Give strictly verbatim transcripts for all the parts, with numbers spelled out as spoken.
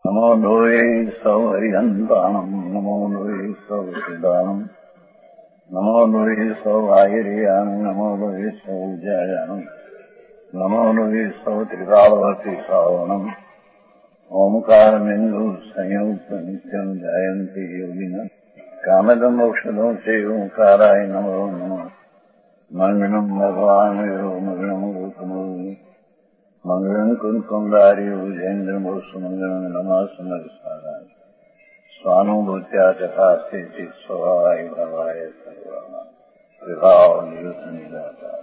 નમો લોહે સૌ હરિહંતાણમ નમો લોહે સૌ સિદ્ધાણમ નમો લોહે સૌ આયર્યાણ નમો લોહે સૌ જયાણ નમો લોહે સૌ ત્રિકાળવતી શ્રાવણમ ઓમકારમેન્દુ સંયુક્ત નિત્યમ જાયંતી યોગિન કામદમ ઔષધો છે ઓંકારાય નમો નમઃ મંગલમ ભગવાન મંગલમ ગૌતમો મંગલમ કુંકુમદાર્યો જૈન્દ્રમોષ મંગલમ નમઃ સમર્થાય સ્વાનુભૂત્યા તથા સ્થિતિ સ્વભાવાય ભવાય સર્વમાં વિભાવ નિયુતનિદાતા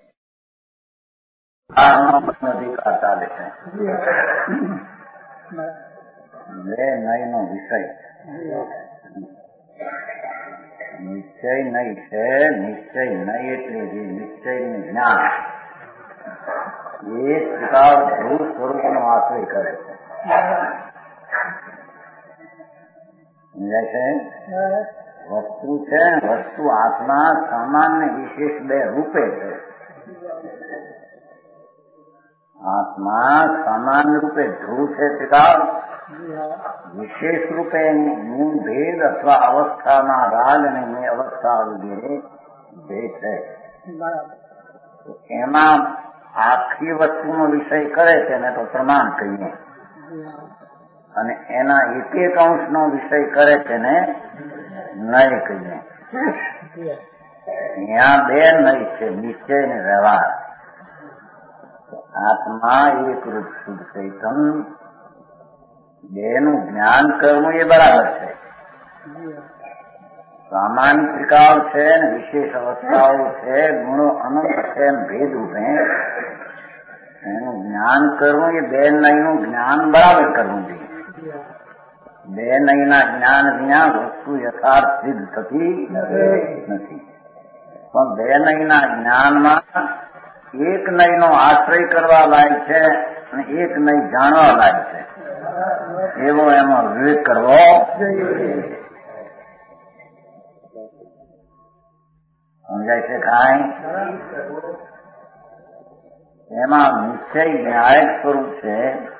અધિકાર ચાલે છે બે નયનો વિષય નિશ્ચય નય છે. નિશ્ચય નય એટલે જે નિશ્ચયનું જ્ઞાન એ સ્વીકાર ધ્રુવ સ્વરૂપનો આશ્રય કરે છે. સમજાય છે? વસ્તુ છે વસ્તુ આત્મા સામાન્ય વિશેષ બે રૂપે છે. આત્મા સામાન્ય રૂપે ધ્રુવ છે સ્વીકાર, વિશેષ રૂપે ગુણ ભેદ અથવા અવસ્થામાં રાગ અને મેં અવસ્થા વગેરે ભેદ છે. એમાં આખી વસ્તુનો વિષય કરે છે ને તો પ્રમાણ કહીએ, અને એના એક એક અંશનો વિષય કરે છે ને નય કહીએ. ત્યાં બે નય છે, નિશ્ચય ને વ્યવહાર. આત્મા એક રૂપ શુદ્ધ ચૈતન, બેનું જ્ઞાન કરવું એ બરાબર છે. સામાન્ય ત્રિકાળ છે ને વિશેષ અવસ્થાઓ છે, ગુણો અનંત છે ને ભેદ રૂપે એનું જ્ઞાન કરવું એ બે નયનું જ્ઞાન બરાબર કરવું જોઈએ. બે નયના જ્ઞાન વિના વસ્તુ યથાર્થ સિદ્ધ થતી નથી. પણ બે નયના જ્ઞાનમાં એક નયનો આશ્રય કરવા લાયક છે અને એક નય જાણવા લાયક છે. એવો એમાં વિવેક કરવો જોઈએ. સમજાય છે કાંઈ? એમાં નિશ્ચય ન્યાયક સ્વરૂપ છે,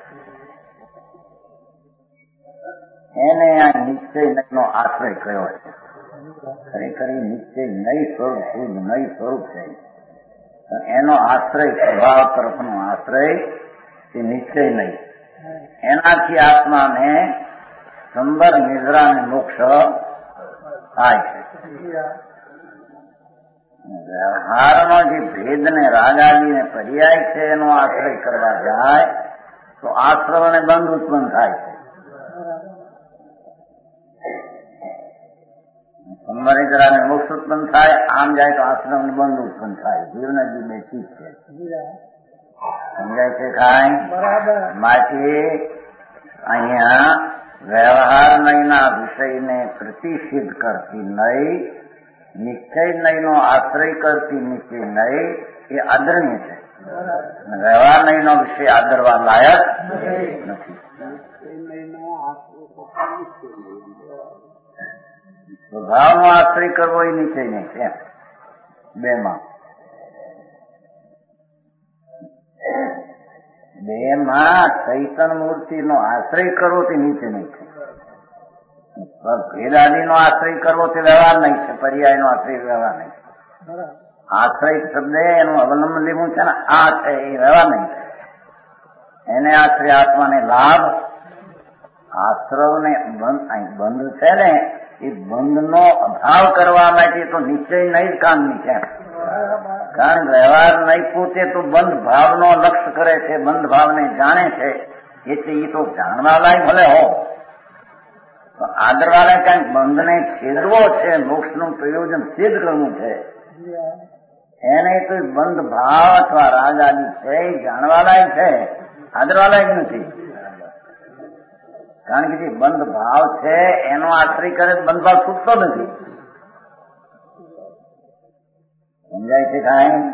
એને આ નિશ્ચય નયનો આશ્રય કયો છે. ખરેખર નિશ્ચય નય સ્વરૂપ શુદ્ધ નય સ્વરૂપ છે. એનો આશ્રય સ્વભાવ તરફનો આશ્રય એ નિશ્ચય નહીં. એનાથી આત્માને સંબર નિદ્રા અને મોક્ષ થાય છે. વ્યવહારનો જે ભેદ ને રાગાદી ને પર્યાય છે એનો આશ્રય કરવા જાય તો આશ્રવ અને બંધ ઉત્પન્ન થાય છે. સંબર નિદ્રા અને મોક્ષ ઉત્પન્ન થાય, આમ જાય તો આશ્રમ ને બંધ ઉત્પન્ન થાય. જીવના જીવ બે ચીજ છે. સમજાય છે કાંઈ? માટે અહીંયા વ્યવહાર નયના વિષયને પ્રતિષિદ્ધ કરતી નય, નિશ્ચય નયનો આશ્રય કરતી નિશ્ચય નય એ આદરણીય છે. વ્યવહાર નયનો વિષય આદરવા લાયક નથી. સ્વભાવનો આશ્રય કરવો એ નિશ્ચય નહીં છે. બે માં બે માં ચૈતન મૂર્તિનો આશ્રય કરવો તે નીચે નહીં છે. ભેદાદીનો આશ્રય કરવો તે વ્યવહાર નહીં છે. પર્યાયનો આશ્રય વ્યવહાર નહીં છે. આશ્રય શબ્દ એનું અવલંબન લેવું છે ને આ છે એ વ્યવહાર નહીં છે. એને આશ્રય આત્માને લાભ, આશ્રવને બંધ બંધ છે ને એ બંધનો અભાવ કરવા માટે તો નિશ્ચય નહીં કામની છે. કારણ વ્યવહાર નહીં પોતે તો બંધ ભાવનો લક્ષ્ય કરે છે, બંધ ભાવને જાણે છે, એટલે એ તો જાણવા લાયક ભલે હો, આદરવાળા ક્યાંક બંધને છેદવો છે, મોક્ષનું પ્રયોજન સિદ્ધ કરવું છે, એને તો બંધ ભાવ અથવા રાગ આદિ છે એ જાણવા લાયક છે, આદરવા લાયક નથી. કારણ કે જે બંધ ભાવ છે એનો આશ્રય કરે બંધ ભાવ છૂટતો નથી. સમજાય છે કાંઈ?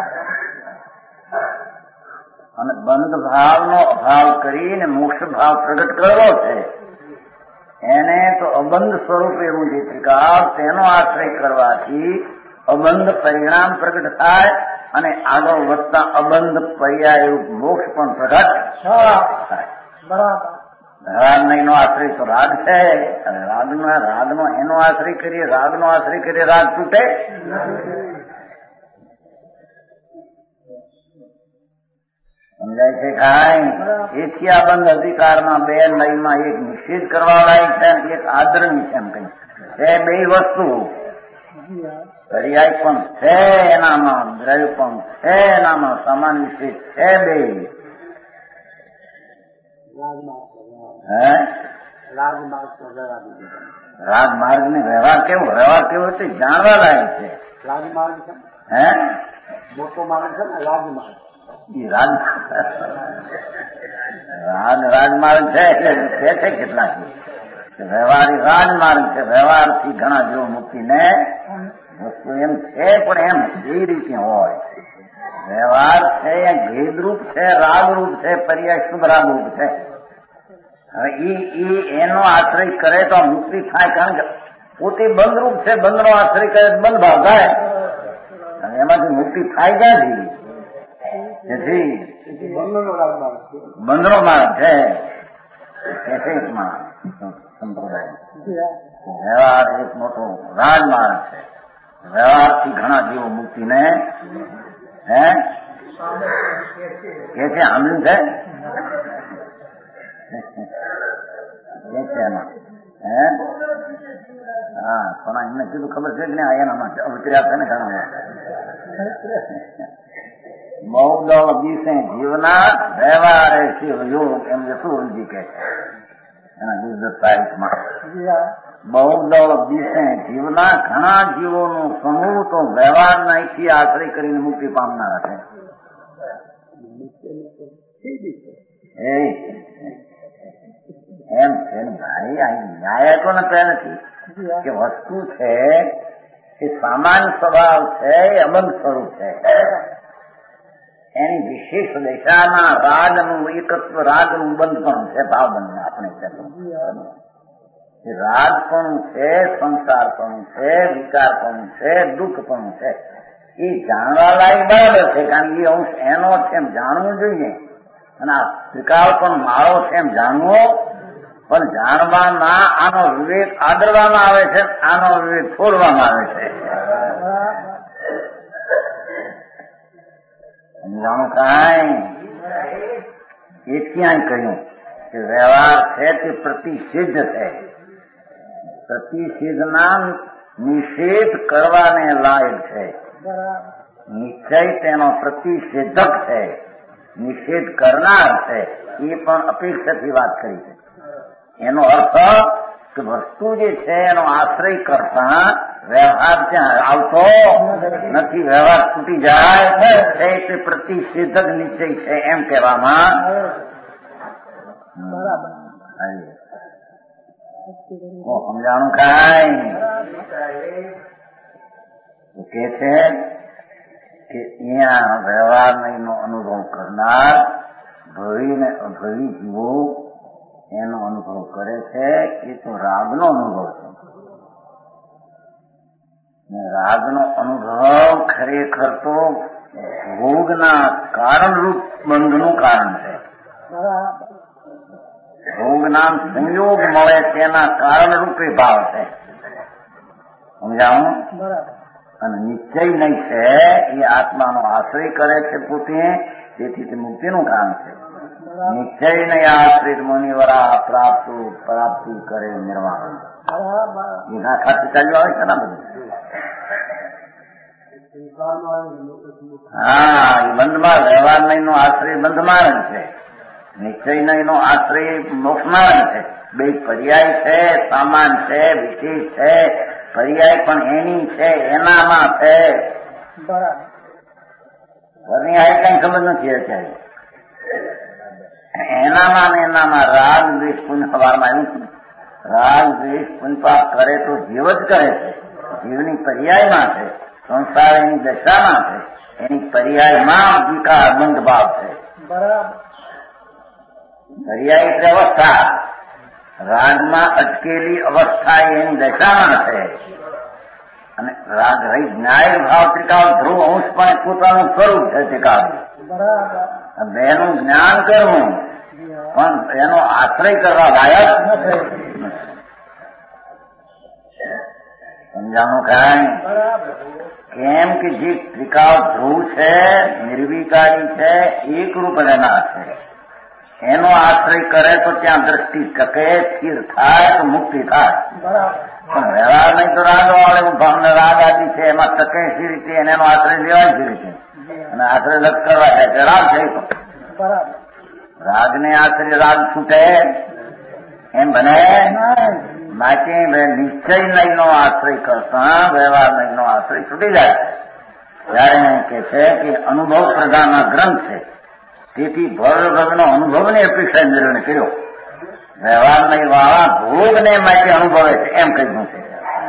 અને બંધ ભાવનો અભાવ કરીને મોક્ષ ભાવ પ્રગટ કરવો છે, એને તો અબંધ સ્વરૂપ એવું જે ત્રિકાળ તેનો આશ્રય કરવાથી અબંધ પરિણામ પ્રગટ થાય અને આગળ વધતા અબંધ પર્યાય મોક્ષ પણ પ્રગટ થાય. બરાબર. વ્યવહાર નહીં નો આશ્રય તો રાગ છે, અને રાગનો રાગનો એનો આશ્રય કરીએ, રાગનો આશ્રય કરીએ, રાગ તૂટે. સમજાય છે કાંઈ? એથી આ બંધ અધિકારમાં બે લયમાં એક નિષેધ કરવા લાયક છે, એક આદરણી છે. એમ કઈ છે બે વસ્તુ, પર્યાય પણ છે એનામાં, દ્રવ્ય પણ છે એનામાં, સમાન નિષેધ છે બે. હે રાગ માર્ગ ને વ્યવહાર કેવો, વ્યવહાર કેવો છે જાણવા લાયક છે. રાગ માર્ગ છે, હે મોટો માર્ગ છે ને રાગ માર્ગ. રાગ રાગ રાજમાર્ગ છે એટલે છે છે કેટલાક વ્યવહારી રાજમાર્ગ છે. વ્યવહારથી ઘણા જીવો મુક્તિ ને વસ્તુ એમ છે, પણ એમ એ રીતે હોય. વ્યવહાર છે એ ભેદરૂપ છે, રાગરૂપ છે, પર્યાય શુદ્ધ રાગરૂપ છે. હવે ઈ એનો આશ્રય કરે તો મુક્તિ થાય, કારણ કે પોતે બંધરૂપ છે. બંધનો આશ્રય કરે તો બંધ ભાવ થાય, અને એમાંથી મુક્તિ થાય ક્યાંથી? તેથી બંધનો માર્ગ છે સંપ્રદાય. વ્યવહાર એક મોટો રાજમાર્ગ છે. વ્યવહારથી ઘણા જીવો મુક્તિ ને હે કે છે આમલું છે કે છે એમાં હે હા પણ એમને કીધું ખબર છે કે નહીં? એનામાં ઉતર્યા છે ને ઘણા બહુદળ દિશે જીવના વ્યવહારે શિવ યોગ, એમ યશુવંતજી કે છે એના ગુજરાત તારીખમાં. બહુદળ દિશે જીવના, ઘણા જીવોનો સમૂહ તો વ્યવહારના અહીંથી આશ્રય કરીને મુક્તિ પામનારા છે. એમ છે ભાઈ, આ ન્યાય તો નતા નથી કે વસ્તુ છે એ સામાન્ય સ્વભાવ છે, એ અબંધ સ્વરૂપ છે. એની વિશેષ દિશામાં રાગનું એકત્વ, રાગનું બંધ પણ છે, ભાવબંધ આપણે રાગ પણ છે, સંસાર પણ છે, વિકાર પણ છે, દુઃખ પણ છે. એ જાણવા લાયક બરાબર છે, કારણ કે એ અંશ એનો છે એમ જાણવું જોઈએ, અને આ વિકાર પણ મારો છે એમ જાણવો. પણ જાણવામાં આનો વિવેક આદરવામાં આવે છે, આનો વિવેક છોડવામાં આવે છે. સમજાણું કાંઈ? એ ક્યાંય કહ્યું કે વ્યવહાર છે તે પ્રતિષિદ્ધ છે. પ્રતિષિદ્ધના નિષેધ કરવાને લાયક છે. નિશ્ચય તેનો પ્રતિષેધક છે, નિષેધ કરનાર છે. એ પણ અપેક્ષાથી વાત કરી છે. એનો અર્થ કે વસ્તુ જે છે એનો આશ્રય કરતા વ્યવહાર ત્યાં આવતો નથી, વ્યવહાર તૂટી જાય છે તે પ્રતિષેધક નિશ્ચય છે એમ કહેવામાં. સમજાણું કાંઈ? કે છે કે અહીંયા વ્યવહાર નો અનુભવ કરનાર ભવી ને અભવી જીવો એનો અનુભવ કરે છે. એ તો રાગનો અનુભવ છે. રાગનો અનુભવ ખરેખર તો ભોગના કારણરૂપ બંધનું કારણ છે. ભોગના સંયોગ મળે તેના કારણરૂપે ભાવ છે. સમજાવું? અને નિશ્ચય નહીં છે એ આત્માનો આશ્રય કરે છે પોતે, તેથી તે મુક્તિનું કામ છે. નિશ્ચય નહીં આશ્રિત મુનિવરા પ્રાપ્ત પ્રાપ્તિ કરે નિર્વાણ. એના ખાતે ચાલ્યું આવે છે ને બધું. હા, એ બંધમાં વ્યવહાર નહીં નો આશ્રય બંધમારણ છે, નિશ્ચય નહીં નો આશ્રય મોક્ષમારણ છે. બે પર્યાય છે, સામાન છે, વિશેષ છે. પર્યાય પણ એની છે, એનામાં છે. ઘરની આ કઈ સમજ નથી અત્યારે. એનામાં ને એનામાં રાગ દ્વેષ પુણ્ય સવારમાં આવ્યું છે. રાગ દ્વેષ પુણ્યપાપ કરે તો જીવ જ કરે છે. જીવની પર્યાયમાં છે, સંસાર એની દશામાં છે, એની પર્યાયમાં વિકાર બંધ ભાવ છે. પર્યાય એટલે અવસ્થા. રાગમાં અટકેલી અવસ્થા એની દશામાં છે, અને રાગ રહી ન્યાય ભાવ ત્રિકાળ ધ્રુવ અંશ પણ પોતાનું સ્વરૂપ છે. ત્રિકાળ બેનું જ્ઞાન કરવું પણ એનો આશ્રય કરવા લાયક સમજાણું કાંઈ કેમ કે જે ત્રિકાળ ધ્રુવ છે નિર્વિકારી છે એકરૂપ રહેનાર છે એનો આશ્રય કરે તો ત્યાં દ્રષ્ટિ ટકે સ્થિર થાય તો મુક્તિ થાય પણ વ્યવહાર નહીં તો રાગ વાળે ભાવને રાગ આદિ છે એમાં ટકે સી રીતે એને એનો આશ્રય લેવાય સી રીતે અને આશ્રય લક્ષ કરવા જાય તે રાગ છે રાગને આશ્રય રાગ છૂટે એમ બને માટે નિશ્ચય નહીનો આશ્રય કરતા વ્યવહાર નહીનો આશ્રય છૂટી જાય ત્યારે એમ કે છે કે અનુભવ પ્રધાન ગ્રંથ છે તેથી ભગનો અનુભવની અપેક્ષા નિર્ણય કર્યો વ્યવહાર નહીં વાળા ભોગને માટે અનુભવે છે એમ કહ્યું છે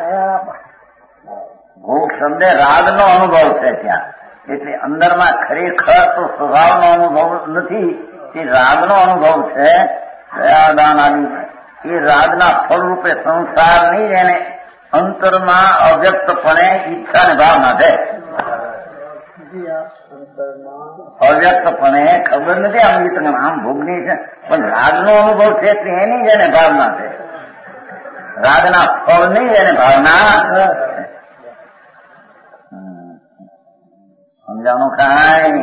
ભોગ શબ્દ રાગનો અનુભવ છે ત્યાં એટલે અંદરમાં ખરેખર તો સ્વભાવનો અનુભવ નથી તે રાગનો અનુભવ છે દયાદાન આદિ એ રાગના ફળરૂપે સંસારની એને અંતરમાં અવ્યક્તપણે ઈચ્છાને ભાવના છે અવ્યક્તપણે ખબર નથી આમ ગીત આમ ભોગની છે પણ રાગનો અનુભવ છે એટલે એની જ એને ભાવના છે રાગના ફળની એને ભાવના સમજાણું કાંઈ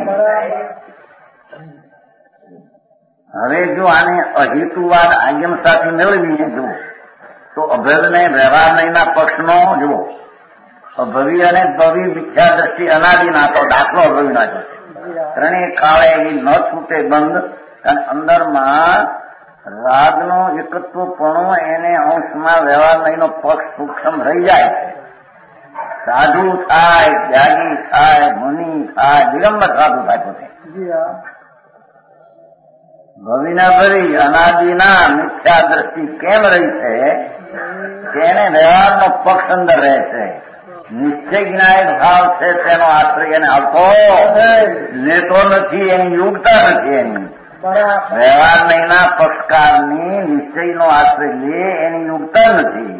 હવે જો આને અહેતુવાદ આગમ સાથે મેળવીએ જુઓ તો અભેદને વ્યવહાર નહીંના પક્ષનો જુઓ અભવી અને ભવી મિથ્યા દ્રષ્ટિ અનાદિના તો દાખલો અભવીના છે ત્રણેય કાળે એની ન છૂટે બંધ અને અંદરમાં રાગનો એકત્વપણો એને અંશમાં વ્યવહાર નહીંનો પક્ષ સૂક્ષ્મ રહી જાય છે સાધુ થાય ત્યાગી થાય મુનિ થાય દિગંબર સાધુ થાય પોતે ભવિના ભરી અનાદિના મિથ્યા દ્રષ્ટિ કેમ રહી છે તેને વ્યવહારનો પક્ષ અંદર રહે છે નિશ્ચય જ્ઞાયક ભાવ છે તેનો આશ્રય એને આવતો લેતો નથી એની યોગતા નથી એની વ્યવહાર નહીંના પક્ષકારની નિશ્ચયનો આશ્રય લે એની યોગતા નથી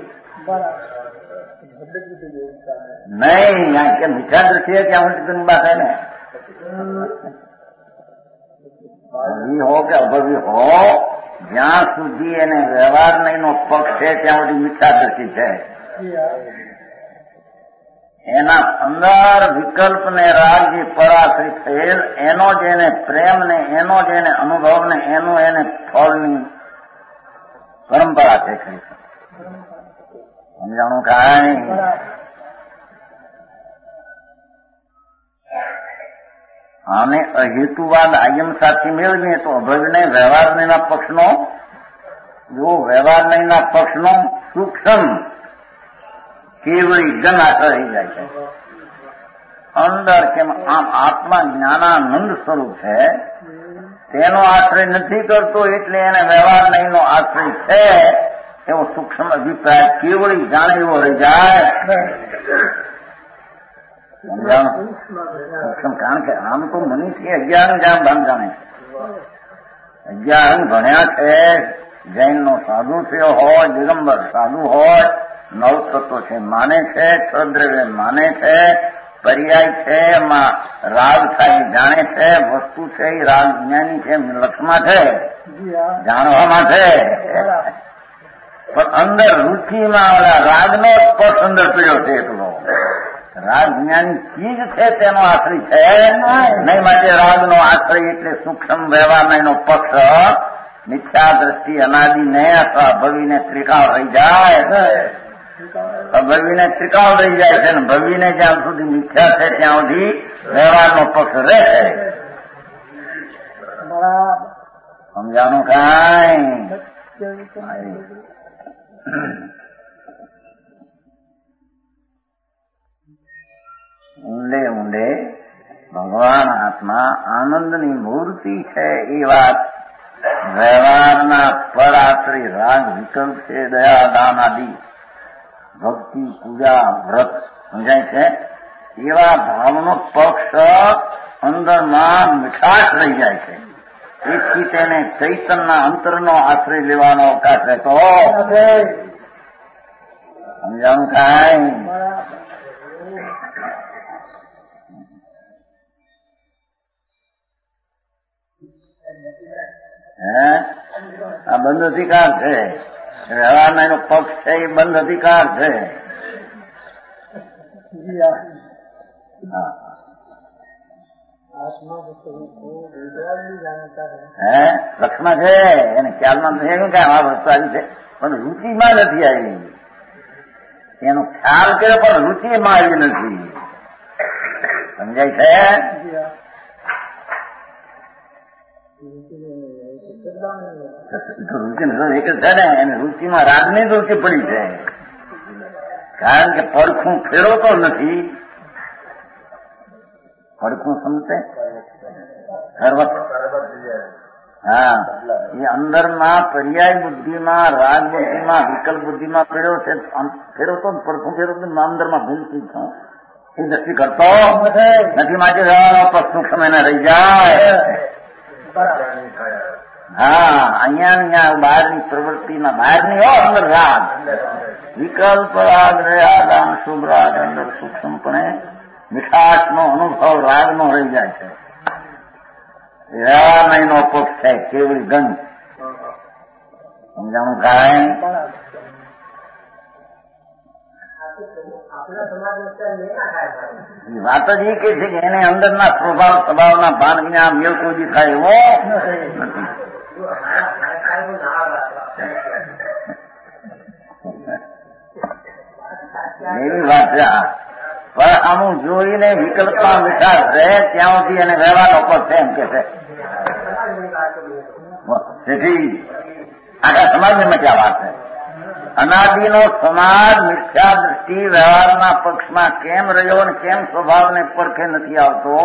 નહીં કે મિથ્યા દ્રષ્ટિએ ત્યાં ઉલટી વાત થાય ને અભવી હો કે અભવી હો જ્યાં સુધી એને વ્યવહાર નહીંનો પક્ષ છે ત્યાં સુધી મિથ્યા દ્રષ્ટિ છે એના અંદર વિકલ્પ ને રાગ જે પરાશ્રિત થયેલ એનો જ એને પ્રેમ ને એનો જ એને અનુભવ ને એનું એને ફળની પરંપરા છે ખરી સમજાણું કાંઈ અને અહેતુવાદ આયમ સાથે મેળવીએ તો અભજને વ્યવહાર નહીંના પક્ષનો જો વ્યવહાર નહીંના પક્ષનો સૂક્ષ્મ કેવળી જન આશર રહી જાય છે અંદર કેમ આમ આત્મા જ્ઞાનાનંદ સ્વરૂપ છે તેનો આશ્રય નથી કરતો એટલે એને વ્યવહાર નહીંનો આશ્રય છે એવો સૂક્ષ્મ અભિપ્રાય કેવળી જાણે એવો રહી જાય કારણ કે આમ તો મનુષ્ય અગિયાર જાણ ભાન જાણે છે અગિયાર ભણ્યા છે જૈન નો સાધુ થયો હોય દિગંબર સાધુ હોય નવ તત્વો છે માને છે છદ્રવ્ય માને છે પર્યાય છે એમાં રાગ થાય જાણે છે વસ્તુ છે એ રાગ જ્ઞાની છે લક્ષમાં છે જાણવામાં છે પણ અંદર રુચિમાં ઓલા રાગનો સ્પર્શ અંદર પીડ્યો છે એટલો રાગ જ્ઞાની ચીજ છે તેનો આશ્રય છે નહીં માટે રાગનો આશ્રય એટલે સૂક્ષ્મ વ્યવહાર એનો પક્ષ મિથ્યા દ્રષ્ટિ અનાદિ ને અથવા ભવીને ત્રિકાળ રહી જાય ભવીને ત્રિકાળ રહી જાય છે ને ભવીને જ્યાં સુધી મિથ્યા છે ત્યાં સુધી વ્યવહારનો પક્ષ રહે છે સમજાનું કાંઈ ઊંડે ઊંડે ભગવાન આત્મા આનંદની મૂર્તિ છે એ વાત વ્યવહારના પરાશ્રી રાગ વિકલ્પ છે દયા દાન આદિ ભક્તિ પૂજા વ્રત સમજાય છે એવા ભાવનો પક્ષ અંદરમાં મીઠાશ રહી જાય છે એથી તેને ચૈતનના અંતરનો આશ્રય લેવાનો અવકાશ રહેતો સમજાણું કાંઈ હે આ બંધ અધિકાર છે. વ્યવહારના એનો પક્ષ છે એ બંધ અધિકાર છે. હે લક્ષમાં છે એને ખ્યાલમાં નથી કે આ વસ્તુ આવી છે, પણ રુચિમાં નથી આવી. એનો ખ્યાલ કર્યો પણ રુચિમાં આવી નથી. સમજાય છે? રુચિ એક જ છે ને, એને રુચિમાં રાગની રુચિ પડી છે. કારણ કે પડખું ફેરવતો નથી. પડખું સમજે સર્વત. હા, એ અંદરમાં પર્યાય બુદ્ધિમાં, રાગ બુદ્ધિમાં, વિકલ્પ બુદ્ધિમાં ફેરવ્યો છે. ફેરવતો પડખું ફેરવતો અંદરમાં ભૂલતી છું એ દ્રષ્ટિ કરતો નથી. માટે સૂક્ષ્મ એને રહી જાય. હા, અહીંયા અહીંયા બહારની પ્રવૃત્તિમાં બહારની હો અંદર રાગ વિકલ્પ રાગ રહ્યા શુભ રાગ અંદર સૂક્ષ્મપણે મીઠાશનો અનુભવ રાગનો રહી જાય છે. એનો પક્ષ છે કેવળી ગંધ. સમજાણું કાંઈ? વાત જ એ કે છે કે એને અંદરના સ્વભાવ સ્વભાવના ભાન વિના મેળ કોઈ દી થાય એવો નથી. એવી વાત છે. પણ અમુક જોઈને વિકલ્પમાં મીઠાશ રહે ત્યાં સુધી એને વ્યવહારનો પક્ષ છે એમ કે છે. તેથી આખા સમાજને મજા વાત છે. અનાદિનો સમાજ મિથ્યા દ્રષ્ટિ વ્યવહારના પક્ષમાં કેમ રહ્યો અને કેમ સ્વભાવને પરખે નથી આવતો?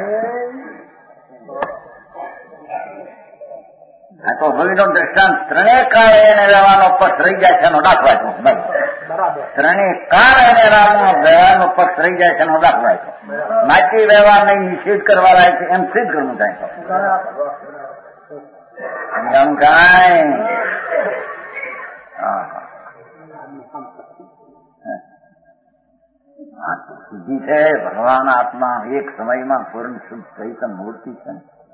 આ તો હવીનો દ્રષ્ટાંત ત્રણેય કાળે એને વ્યવહારનો પક્ષ રહી જાય છે એનો દાખલા છે. ત્રણેય કાળ એને રામનો વ્યવહારનો પક્ષ રહી જાય છે એનો દાખલા છે. માટે વ્યવહાર નહીં નિષેધ કરવા લાગે છે એમ સિદ્ધ કરવું થાય છે. કાંઈ સિદ્ધિ છે. ભગવાન આત્મા એક સમયમાં પૂર્ણ શુદ્ધ ચૈતન મૂર્તિ છે.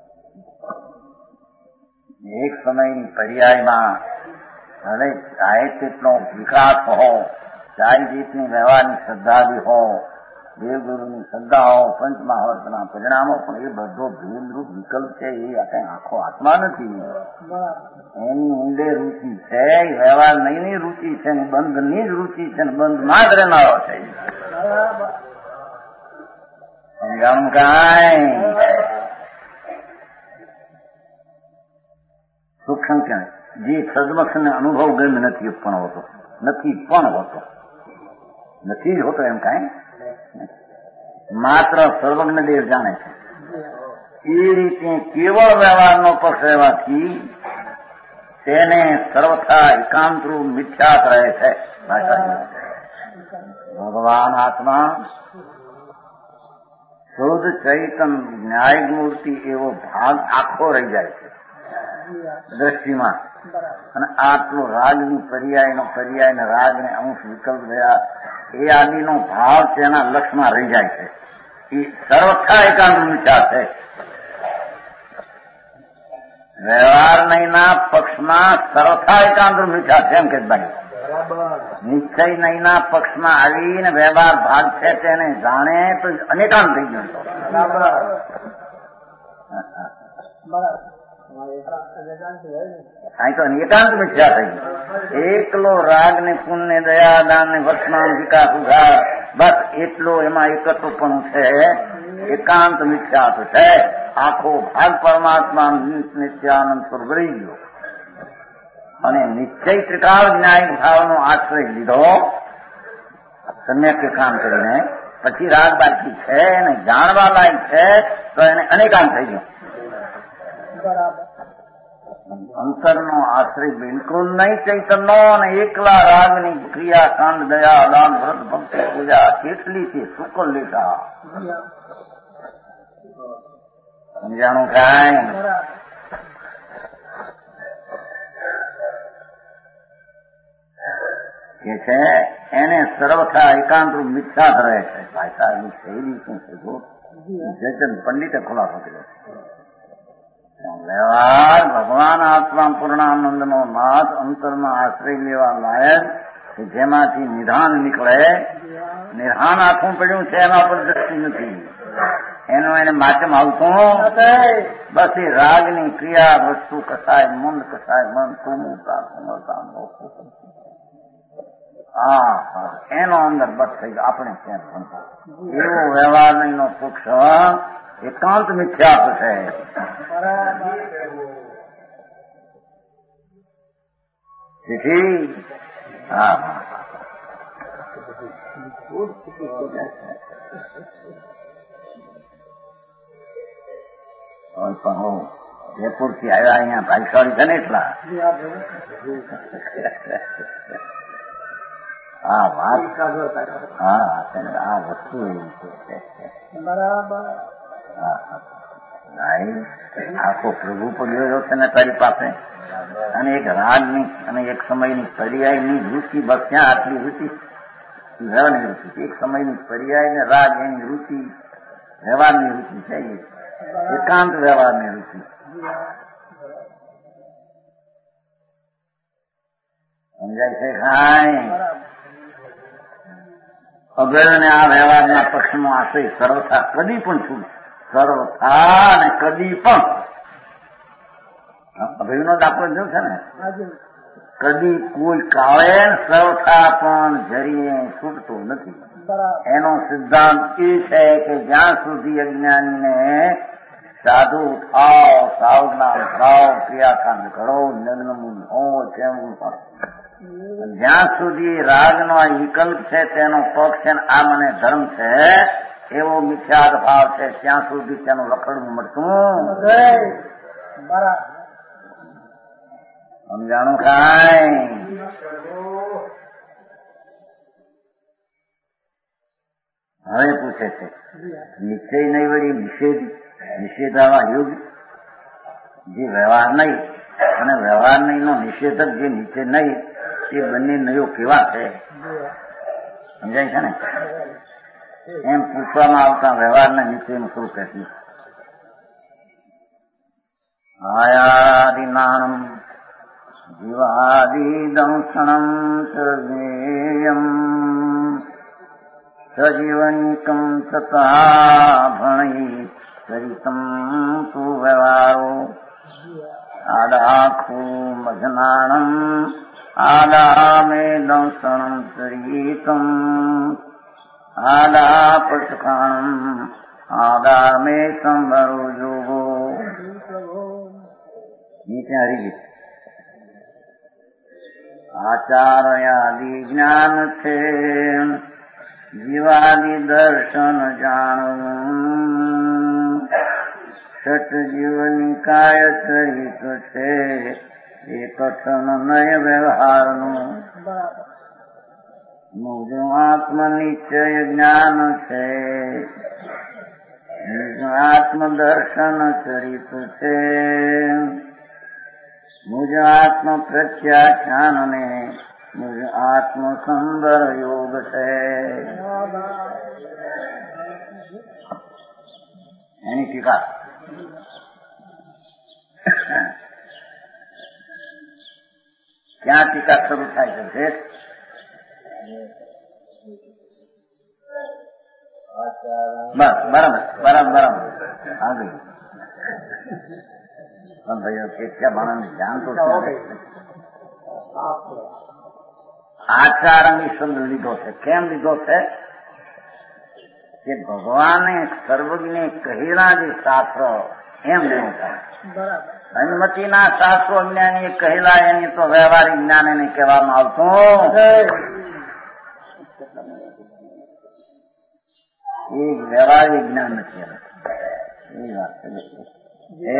એક સમયની પર્યાયમાં હવે ચાહે તેટલો વિકાસ હો, ચાહે જેટલી વ્યવહારની શ્રદ્ધાદી હો, દેવગુરુની શ્રદ્ધા હો, પંચમહાવર્તના પરિણામો, પણ એ બધો ભેદરૂપ વિકલ્પ છે. એ કઈ આખો આત્મા નથી. એની ઊંડે રુચિ છે. વ્યવહાર નહીંની રુચિ છે ને બંધની જ રુચિ છે ને બંધમાં જ રહેનારો છે. સમજાણું કાંઈ? સૂક્ષ્મ ક્યાં જે સદમક્ષને અનુભવ ગમ નથી પણ હોતો, નથી પણ હોતો, નથી જ હોતો એમ કાંઈ માત્ર સર્વજ્ઞ દેવ જાણે છે. એ રીતે કેવળ વ્યવહારનો પક્ષ રહેવાથી તેને સર્વથા એકાંતરૂપ મિથ્યાત રહે છે. ભગવાન આત્મા શુદ્ધ ચૈતન ન્યાય મૂર્તિ એવો ભાગ આખો રહી જાય છે દ્રષ્ટિમાં. અને આટલો રાગની પર્યાયનો પર્યાય ને રાગ ને અંશ વિકલ્પ રહ્યા એ આદિનો ભાવ તેના લક્ષમાં રહી જાય છે. એ સર્વથા એકાંત મિથ્યા છે. વ્યવહાર નહીંના પક્ષમાં સર્વથા એકાંત મિથ્યા છે એમ કે ભાઈ. નિશ્ચય નહીંના પક્ષમાં આવીને વ્યવહાર ભાગ છે તેને જાણે તો અનેકાંત થઈ ગયો. અહીં તો એકાંત મિથ્યા થઈ ગયું. એકલો રાગ ને પુણ્ય દયા દાન ને વર્તમાન વિકાસ ઉધાર બસ એટલો એમાં એકત્વ પણ છે. એકાંત મિથ્યા તો છે. આખો ભાગ પરમાત્મા નિત્યાનંદ સ્વરૂપ રહી ગયો. અને નિશ્ચય ત્રિકાળ ન્યાયિક ભાવનો આશ્રય લીધો સમ્યક કામ કરીને પછી રાગ બાકી છે અને જાણવા લાયક છે તો એને અનેકાંત થઈ ગયો. અંતરનો આશ્રય બિલકુલ નહીં ચૈતનનો. અને એકલા રાગની ક્રિયા કાંડ દયા દાન વ્રત ભક્તિ પૂજા કેટલી છે શુકલ લેખા. સમજાણું કાંઈ? કે છે એને સર્વથા એકાંતરૂપ મિથ્યા રહે છે. ભાઈ સાહેબની શૈલી શું છે જો જયચંદ પંડિતે ખુલાસો કર્યો. વ્યવહાર ભગવાન આત્મા પૂર્ણાનંદનો નાથ અંતરમાં આશ્રય લેવા લાયક કે જેમાંથી નિધાન નીકળે. નિધાન આખું પડ્યું છે એના પર દ્રષ્ટિ નથી, એનો એને માધ્યમ આવતું બસ એ રાગની ક્રિયા વસ્તુ કસાય મન કસાય મન સુમતા સુમતા હા હા એનો અંદર બસ થઈ ગયો. આપણે ક્યાં ભણતા એવો વ્યવહાર નો સૂક્ષ્મ એકાંત મિથ્યાત્વ છે. તેથી હા પણ હું જયપુર થી આવ્યા અહીંયા ભાઈસાળી છે ને એટલા આ વાત હા આ વસ્તુ એવી છે બરાબર. આખો પ્રભુ પડ્યો છે ને તારી પાસે અને એક રાગની અને એક સમયની પર્યાયની વૃત્તિ બસ ક્યાં આટલી વૃત્તિ રહેવાની વૃત્તિ એક સમયની પર્યાય ને રાગ એની વૃત્તિ વ્યવહારની વૃત્તિ છે એકાંત વ્યવહારની વૃત્તિ. સમજાય છે કાંઈ અભેદ ને આ વ્યવહારના પક્ષનો આશય સર્વથા કદી પણ છૂટ સર્વથા અને કદી પણ અભયનો દાખલો જો છે ને કદી કોઈ કાળે સર્વથા પણ જરીએ છૂટતો નથી. એનો સિદ્ધાંત એ છે કે જ્યાં સુધી અજ્ઞાનીને સાધુ થાવ સાવધાન થાવ ક્રિયાકાંડ કરો નગ્ન હો તેમ જ્યાં સુધી રાગનો વિકલ્પ છે તેનો પક્ષ છે આ મને ધર્મ છે એવો મિથ્યાદ ભાવ છે ત્યાં સુધી તેનું રખડવું મળતું સમજાણું કાંઈ. હવે પૂછે છે નિશ્ચય નહીં વળી નિષેધ નિષેધ આવા યુગ જે વ્યવહાર નહીં અને વ્યવહાર નહીં નો નિષેધક જે નિશ્ચય નહીં એ બંને નયો કેવા છે સમજાય છે ને એમ પૂછવામાં આવતા વ્યવહારના નિશ્ચયનું શું કહેતું આયાદિનાણમ જીવાદિદંસણમ સર્વેયમ સજીવનિકમ તથા ભણઈ ચરિતમ તુ વ્યવહારો આદાખું મજનાણમ આદામે દંસણમ ચરિતમ આદા પટખાણમ આદામે સંભરો જોગો. નીચે હરી ગઈ આચાર્યાદિ જ્ઞાન છે જીવાદિ દર્શન જાણવું સત જીવની કાય ચરિત છે એ કથન નય વ્યવહારનું મુજ આત્મનિશ્ચય જ્ઞાન છે આત્મદર્શન ચરિત છે મુજ આત્મ પ્રત્યાખ્યાન ને મુજ આત્મ સુંદર યોગ છે. એની ટીકા ક્યાં ટીકા શરૂ થાય છે બસ બરાબર બરાબર બરાબર આ ગયું ભાઈઓ કે ત્યાં માણસ ધ્યાન તો આચારની શબ્દ લીધો છે. કેમ લીધો છે કે ભગવાને સર્વજ્ઞને કહેલા જે શાસ્ત્ર એમ લેવું થાય. અનુમતિના શાસ્ત્રો જ્ઞાની કહેલા એની તો વ્યવહારિક જ્ઞાન એને કહેવામાં આવતું એ વ્યવહારિક જ્ઞાન નથી. એ વાત એ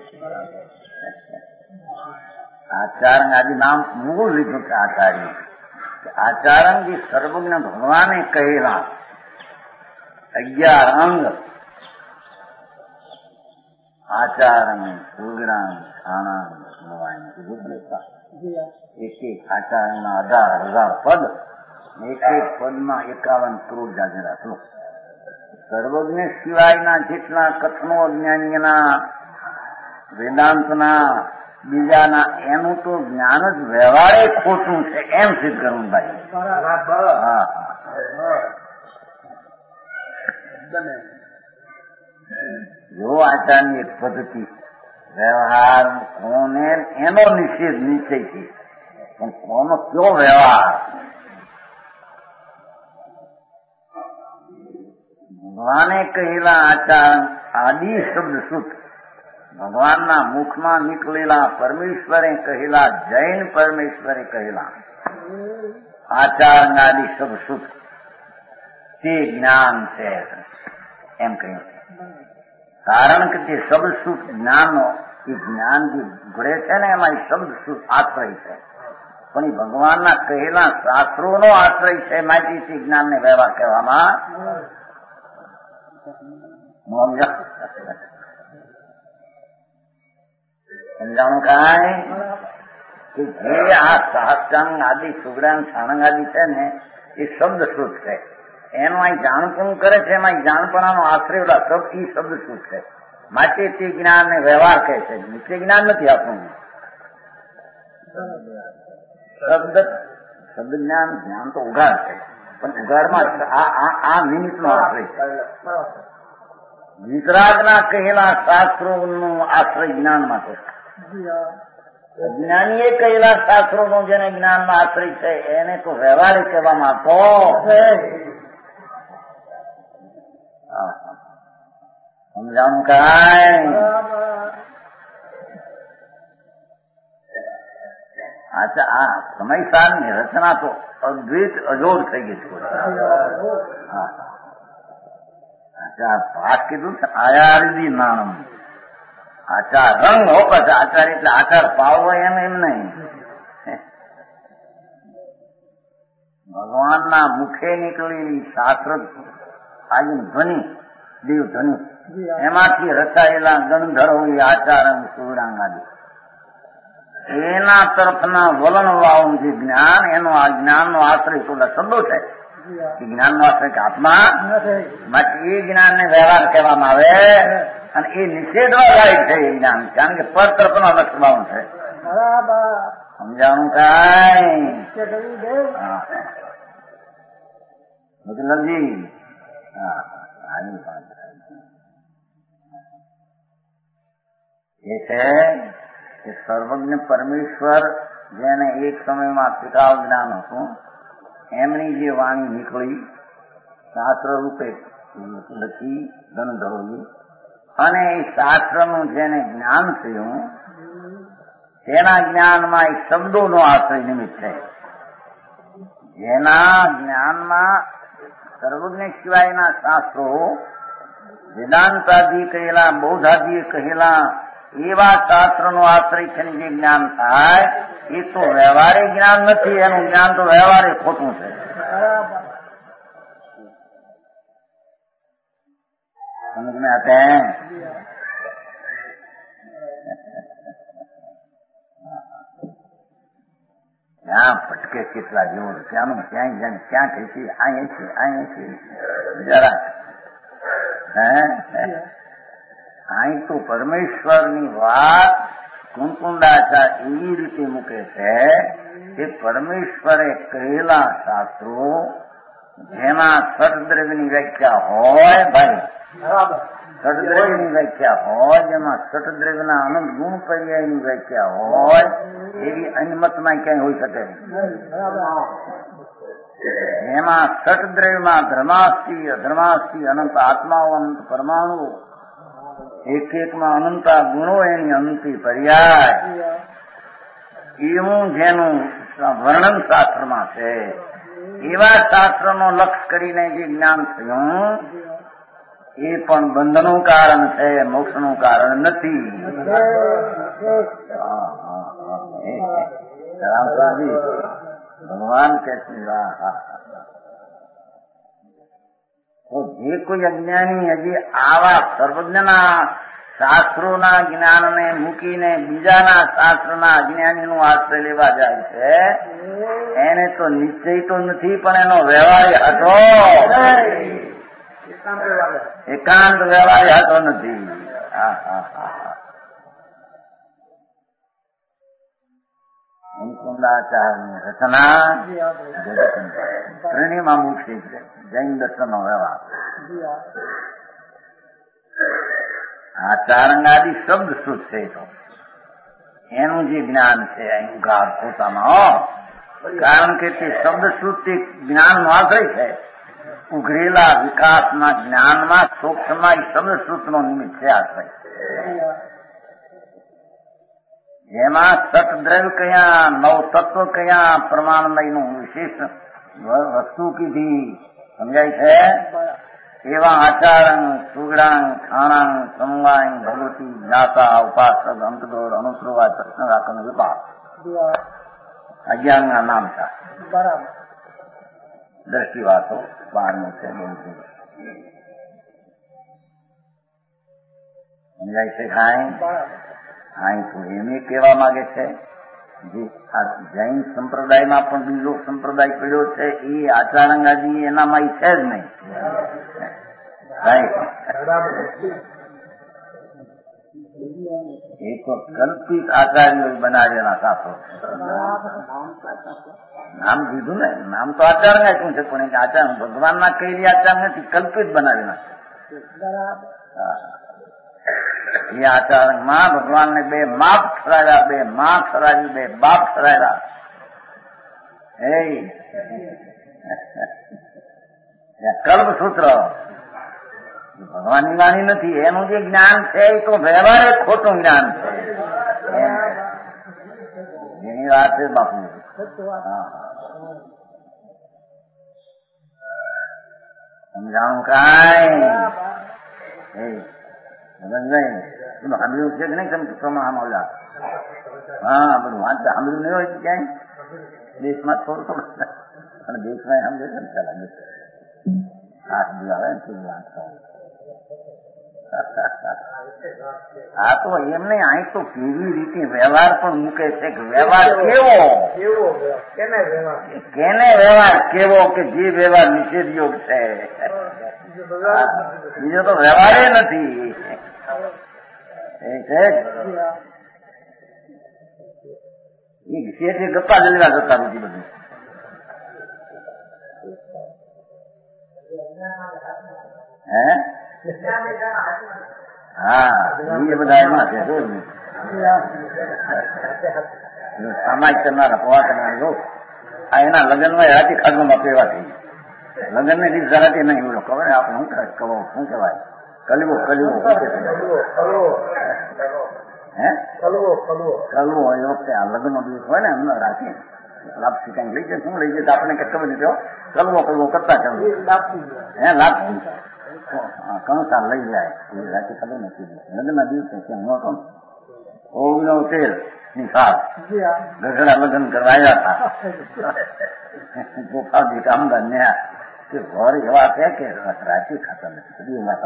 આચારંગ આદિ નામ મૂળ લીધું છે આચાર્ય. આચારંગી સર્વજ્ઞ ભગવાને કહેલા અગિયાર અંગ આચારંગ સુગ્રામ ખાણા એક એક આચારંગના અઢાર હજાર પદ એક એક પદમાં એકાવન કરોડ જાગેરા શ્લોક. સર્વજ્ઞ સિવાયના જેટલા કથનો જ્ઞાનીના વેદાંતના બીજાના એનું તો જ્ઞાન જ વ્યવહારે ખોટું છે એમ સિદ્ધ કરવું ભાઈ. હા જો આચારની એક પદ્ધતિ વ્યવહાર કોને એનો નિષેધ નિશ્ચયથી પણ કોનો કયો વ્યવહાર. ભગવાને કહેલા આચાર આદિ શબ્દ સુખ ભગવાનના મુખમાં નીકળેલા પરમેશ્વરે કહેલા જૈન પરમેશ્વરે કહેલા આચાર આદિ શબ્દ સુખ તે જ્ઞાન છે એમ કહ્યું. કારણ કે તે શબ્દ સુખ જ્ઞાનનો એ જ્ઞાન જે ઘડે છે ને એમાં એ શબ્દ સુખ આશ્રય છે પણ એ ભગવાનના કહેલા શાસ્ત્રોનો આશ્રય છે માટે તે જ્ઞાનને વ્યવહાર કહેવામાં સમજાણું કાંઈ કે જે આ સહસ્ત્રાંગ આદિ સુગડાંગ છાણંગ આદિ છે ને એ શબ્દ સુખ છે. એનું અહીં જાણપણું કરે છે એમાં જાણપણાનો આશ્રય શબ્દ એ શબ્દ સુખ છે માટે તે જ્ઞાનને વ્યવહાર કહે છે. નિત્ય જ્ઞાન નથી આપણું શબ્દ શબ્દ જ્ઞાન જ્ઞાન તો ઉઘાડ છે પણ ઉઘાડમાં આ નિમિત્તનો આશ્રય છે. વિતરાગના કહેલા શાસ્ત્રોનું આશ્રય જ્ઞાનમાં છે. જ્ઞાનીએ કહેલા શાસ્ત્રોનો જેને જ્ઞાનમાં આશ્રય છે એને તો વ્યવહારે કહેવામાં આવતો. સમજાવું કાંઈ? અચ્છા આ સમયસારની રચના તો અદ્વૈત અજોડ થઈ ગઈ છે. હા અચ્છા ભાગ કીધું છે આયારી નાણમ આચાર રંગ હોપ છે. આચાર એટલે આચાર પાવવો એમ એમ નહીં. ભગવાનના મુખે નીકળેલી શાસ્ત્ર આજે ધ્વનિ દેવ ધ્વનિ એમાંથી રચાયેલા ગંધર્વો આચાર અને સુવડાંગ આદિ એના તરફના વલણ વાળું જે જ્ઞાન એનો આ જ્ઞાનનો આશ્રય થોડા શબ્દો છે. એ જ્ઞાનનો આશ્રય કે આત્મા માટે એ જ્ઞાનને વ્યવહાર કહેવામાં આવે અને એ નિષેધવા લાયક છે એ જ્ઞાન. કારણ કે પર તરફનો અલગ ભાવ છે. સમજાણું કાંઈ? મતલબજી હા આની વાત એ છે કે સર્વજ્ઞ પરમેશ્વર જેને એક સમયમાં ત્રિકાળ જ્ઞાન હતું એમની જે વાણી નીકળી શાસ્ત્ર રૂપે લખી ગણધરોએ અને એ શાસ્ત્રનું જેને જ્ઞાન થયું તેના જ્ઞાનમાં એ શબ્દોનો આશ્રય નિમિત્ત છે. જેના જ્ઞાનમાં સર્વજ્ઞ સિવાયના શાસ્ત્રો વેદાંતાદિ કહેલા બૌદ્ધાદિએ કહેલા એવા શાસ્ત્રનો આશ્રય છે જે જ્ઞાન થાય એ તો વ્યવહારે જ્ઞાન નથી. એનું જ્ઞાન તો વ્યવહારે ખોટું છે. સમજ में आते हैं? ત્યાં ભટકે કેટલા જેવું ત્યાંનું ક્યાંય જાય ક્યાં કહે છે અહીંયા છે અહીંયા છે જરા હે અહીં તો પરમેશ્વરની વાત કુંકુંડાચાર એવી રીતે મૂકે છે કે પરમેશ્વરે કહેલા શાસ્ત્રો જેમાં સટદ્રવ્યની વ્યાખ્યા હોય ભાઈ સટદ્રવ્યની વ્યાખ્યા હોય જેમાં સટદ્રવ્યના અનંત ગુણ પર્યાયની વ્યાખ્યા હોય એવી અન્યમતમાં ક્યાંય હોઈ શકે એમાં સટદ્રવ્યમાં ધર્માસ્તિ અધર્માસ્તિ અનંત આત્માઓ અનંત પરમાણુ એક એકમાં અનંત ગુણો એની અનંતી પર્યાય એવું જેનું વર્ણન શાસ્ત્રમાં છે એવા શાસ્ત્રનો લક્ષ્ય કરીને જે જ્ઞાન થયું એ પણ બંધનું કારણ છે મોક્ષનું કારણ નથી. ભગવાન કે તો જે કોઈ અજ્ઞાની હજી આવા સર્વજ્ઞના શાસ્ત્રોના જ્ઞાનને મૂકીને બીજાના શાસ્ત્રના અજ્ઞાનીનું આશ્રય લેવા જાય છે એને તો નિશ્ચય તો નથી પણ એનો વ્યવહાર હતો એકાંત વ્યવહાર હતો નથી. મુકુંદાચાર્યની રચના જગત ત્રણેયમાં મુખ્ય છે જૈન દર્શનનો વ્યવહાર. આ ચારંગાદી શબ્દ શુદ્ધ છે તો એનું જે જ્ઞાન છે અહંકાર પોતામાં, કારણ કે તે શબ્દ શુદ્ધ જ્ઞાનનો આશ્રય છે. ઉઘરેલા વિકાસના જ્ઞાનમાં સૂક્ષ્મમાં શબ્દ શુદ્ધનો નિમિત્ત છે આશ્રય. જેમાં સતદ્રવ્ય કયા, નવ તત્વ કયા, પ્રમાણમયનું વિશેષ વસ્તુ કીધી સમજાય છે. એવા આચારંગ, સુગડાંગ, ખાણાંગ, સમવાંગ, ભગવતી, જ્ઞાતા, ઉપાસક, અંતદોર, અનુસરવા, પ્રશ્ન રાખવાનો વિભાગ અજ્ઞાનના નામ છે. બરાબર. દ્રષ્ટિ વાતો બહારનું છે બોલતું સમજાય છે. ખાય હા તો એમ કહેવા માંગે છે જે આ જૈન સંપ્રદાયમાં પણ બીજો સંપ્રદાય પડ્યો છે એ આચારંગાજી એનામાં છે જ નહીં. એ તો કલ્પિત આચાર્યો બનાવેલા શાસ્ત્રો. નામ દીધું ને, નામ તો આચારંગા શું છે પણ એક આચાર ભગવાનના કઈ આચાર નથી, કલ્પિત બનાવેલા છે. એ આચારણમાં ભગવાનને બે માપ ઠરાવ્યા, બે માં ઠરાવી, બે બાપ ઠરાવ્યા. કલ્પસૂત્ર ભગવાનની વાણી નથી. એનું જે જ્ઞાન છે એ તો વ્યવહારે ખોટું જ્ઞાન છે. એની વાત છે બાપુ. સમજાણું કાંઈ સાંભળ્યું છે કે નહીં તમે પુસ્તકમાં ઓલા? હા બધું વાંચ સાંભળ્યું નહીં હોય ક્યાંય દેશમાં થોડું થોડું અને દેશમાં સમજે છે ને ચાલે હાથ બી આવે ને તું વાંચતા. હા તો એમ નહીં, અહીં તો કેવી રીતે વ્યવહાર પણ મૂકે છે કે વ્યવહાર કેવો, કેને વ્યવહાર કેવો કે જે વ્યવહાર નિષેધ યોગ છે. બીજો તો વ્યવહાર નથી. એ છે શેઠે ગપ્પા જલવા જતા નથી બધું. હે હા એ બધા એમાં છે. સમાજ કરનારા પવા કરનારા લોક આ એના લગ્નમાં રાતી ખાગમાં પેવા થઈ લગ્ન ને રીત જરાતી નહીં બોલો ખબર આપણે શું કહે કહો શું કહેવાય કલવો કલવો હે કલવો કલવો કલવો એ વખતે આ લગ્ન નો દિવસ હોય ને એમને રાખી લાપસી કઈક લઈ જાય શું લઈ જાય આપણે કઈ ખબર નથી. કલવો કલવો કરતા ચાલુ હે લાપસી કંસાર લઈ જાય એ રાતે ખબર નથી. લગ્ન ના દિવસે ક્યાં નહોતો ઓગણો તેર ની સાત ગઢડા લગ્ન કરવા આવ્યા હતા ગોપાલજી કામદાર ને ઘર એવા છે કે રાતે ખાતા નથી બધી વાત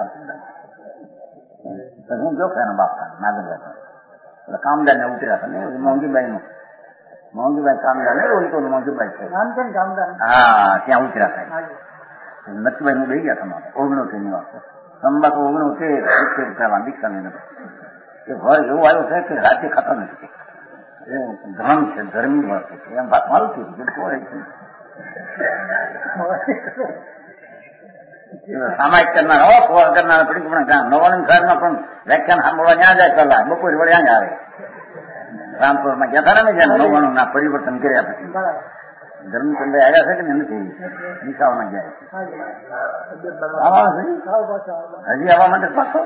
હું જો કે બાપા નાગર એટલે કામદાર ને ઉતર્યા હતા ને મોંઘીબાઈ નું મોંઘીબાઈ કામદાર ને ઓલી તો મોંઘીબાઈ છે હા ત્યાં ઉતર્યા હતા. નથુભાઈ નું લઈ ગયા તમારે ઓગણોતેર ની વાત સંબત ઓગણોતેર સિત્તેર રૂપિયા દીક્ષા લઈને એ ઘર એવું આવ્યું છે કે રાતે ખાતા નથી. એવું ધર્મ છે ધર્મી વાત છે એમ વાત મારું થયું બિલકુલ સામાયિક કરનાર હો ખોળ કરનાર પડી પણ નવાણું સાહેબમાં પણ વ્યાખ્યાન સાંભળવા ત્યાં જાય કલાક બપોર વડે ત્યાં જ આવે. રામપુરમાં ગયા હતા ને જ્યાં નવાણું ના પરિવર્તન કર્યા પછી ધર્મચંદ્ર આવ્યા છે કે નથી દિશાઓમાં જાય હજી આવવા માટે પાછો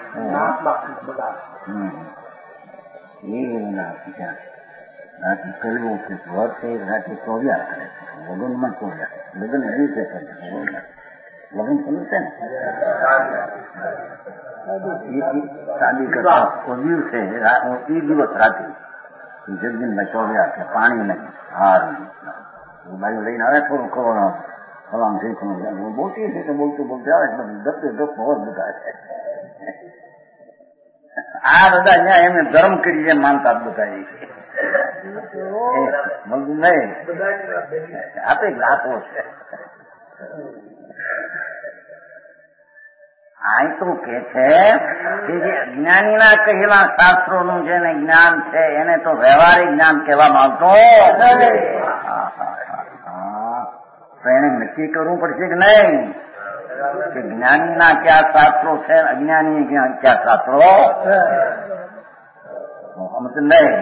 રાતે કરવું છે વર્ષે રાતે ચોવ્યા કરે છે લગ્નમાં ચોવ્યા લગ્ન દિવસે કરે લગ્ન સમજ છે ને શાદી કરતા ચોવ્યું છે એ દિવસ રાતે જગદીનભાઈ ચોવ્યા છે પાણી નહીં હાર બાજુ લઈને આવે થોડું ખબર ફલામ શીખવું બોલતી છે તો બોલતું બોલતી આવે ગપે ગપ હોત બધા આ બધા અહીંયા એમને ધર્મ કરી જેમ માનતા બધા મળતું નહીં આપે લાભો છે. આ તો કે છે કે જે અજ્ઞાનીના કહેલા શાસ્ત્રોનું જેને જ્ઞાન છે એને તો વ્યવહારિક જ્ઞાન કહેવામાં આવતું તો એને નક્કી કરવું પડશે કે નહીં કે જ્ઞાનીના ક્યાં શાસ્ત્રો છે અજ્ઞાની ક્યાં શાસ્ત્રો સમજ નહીં.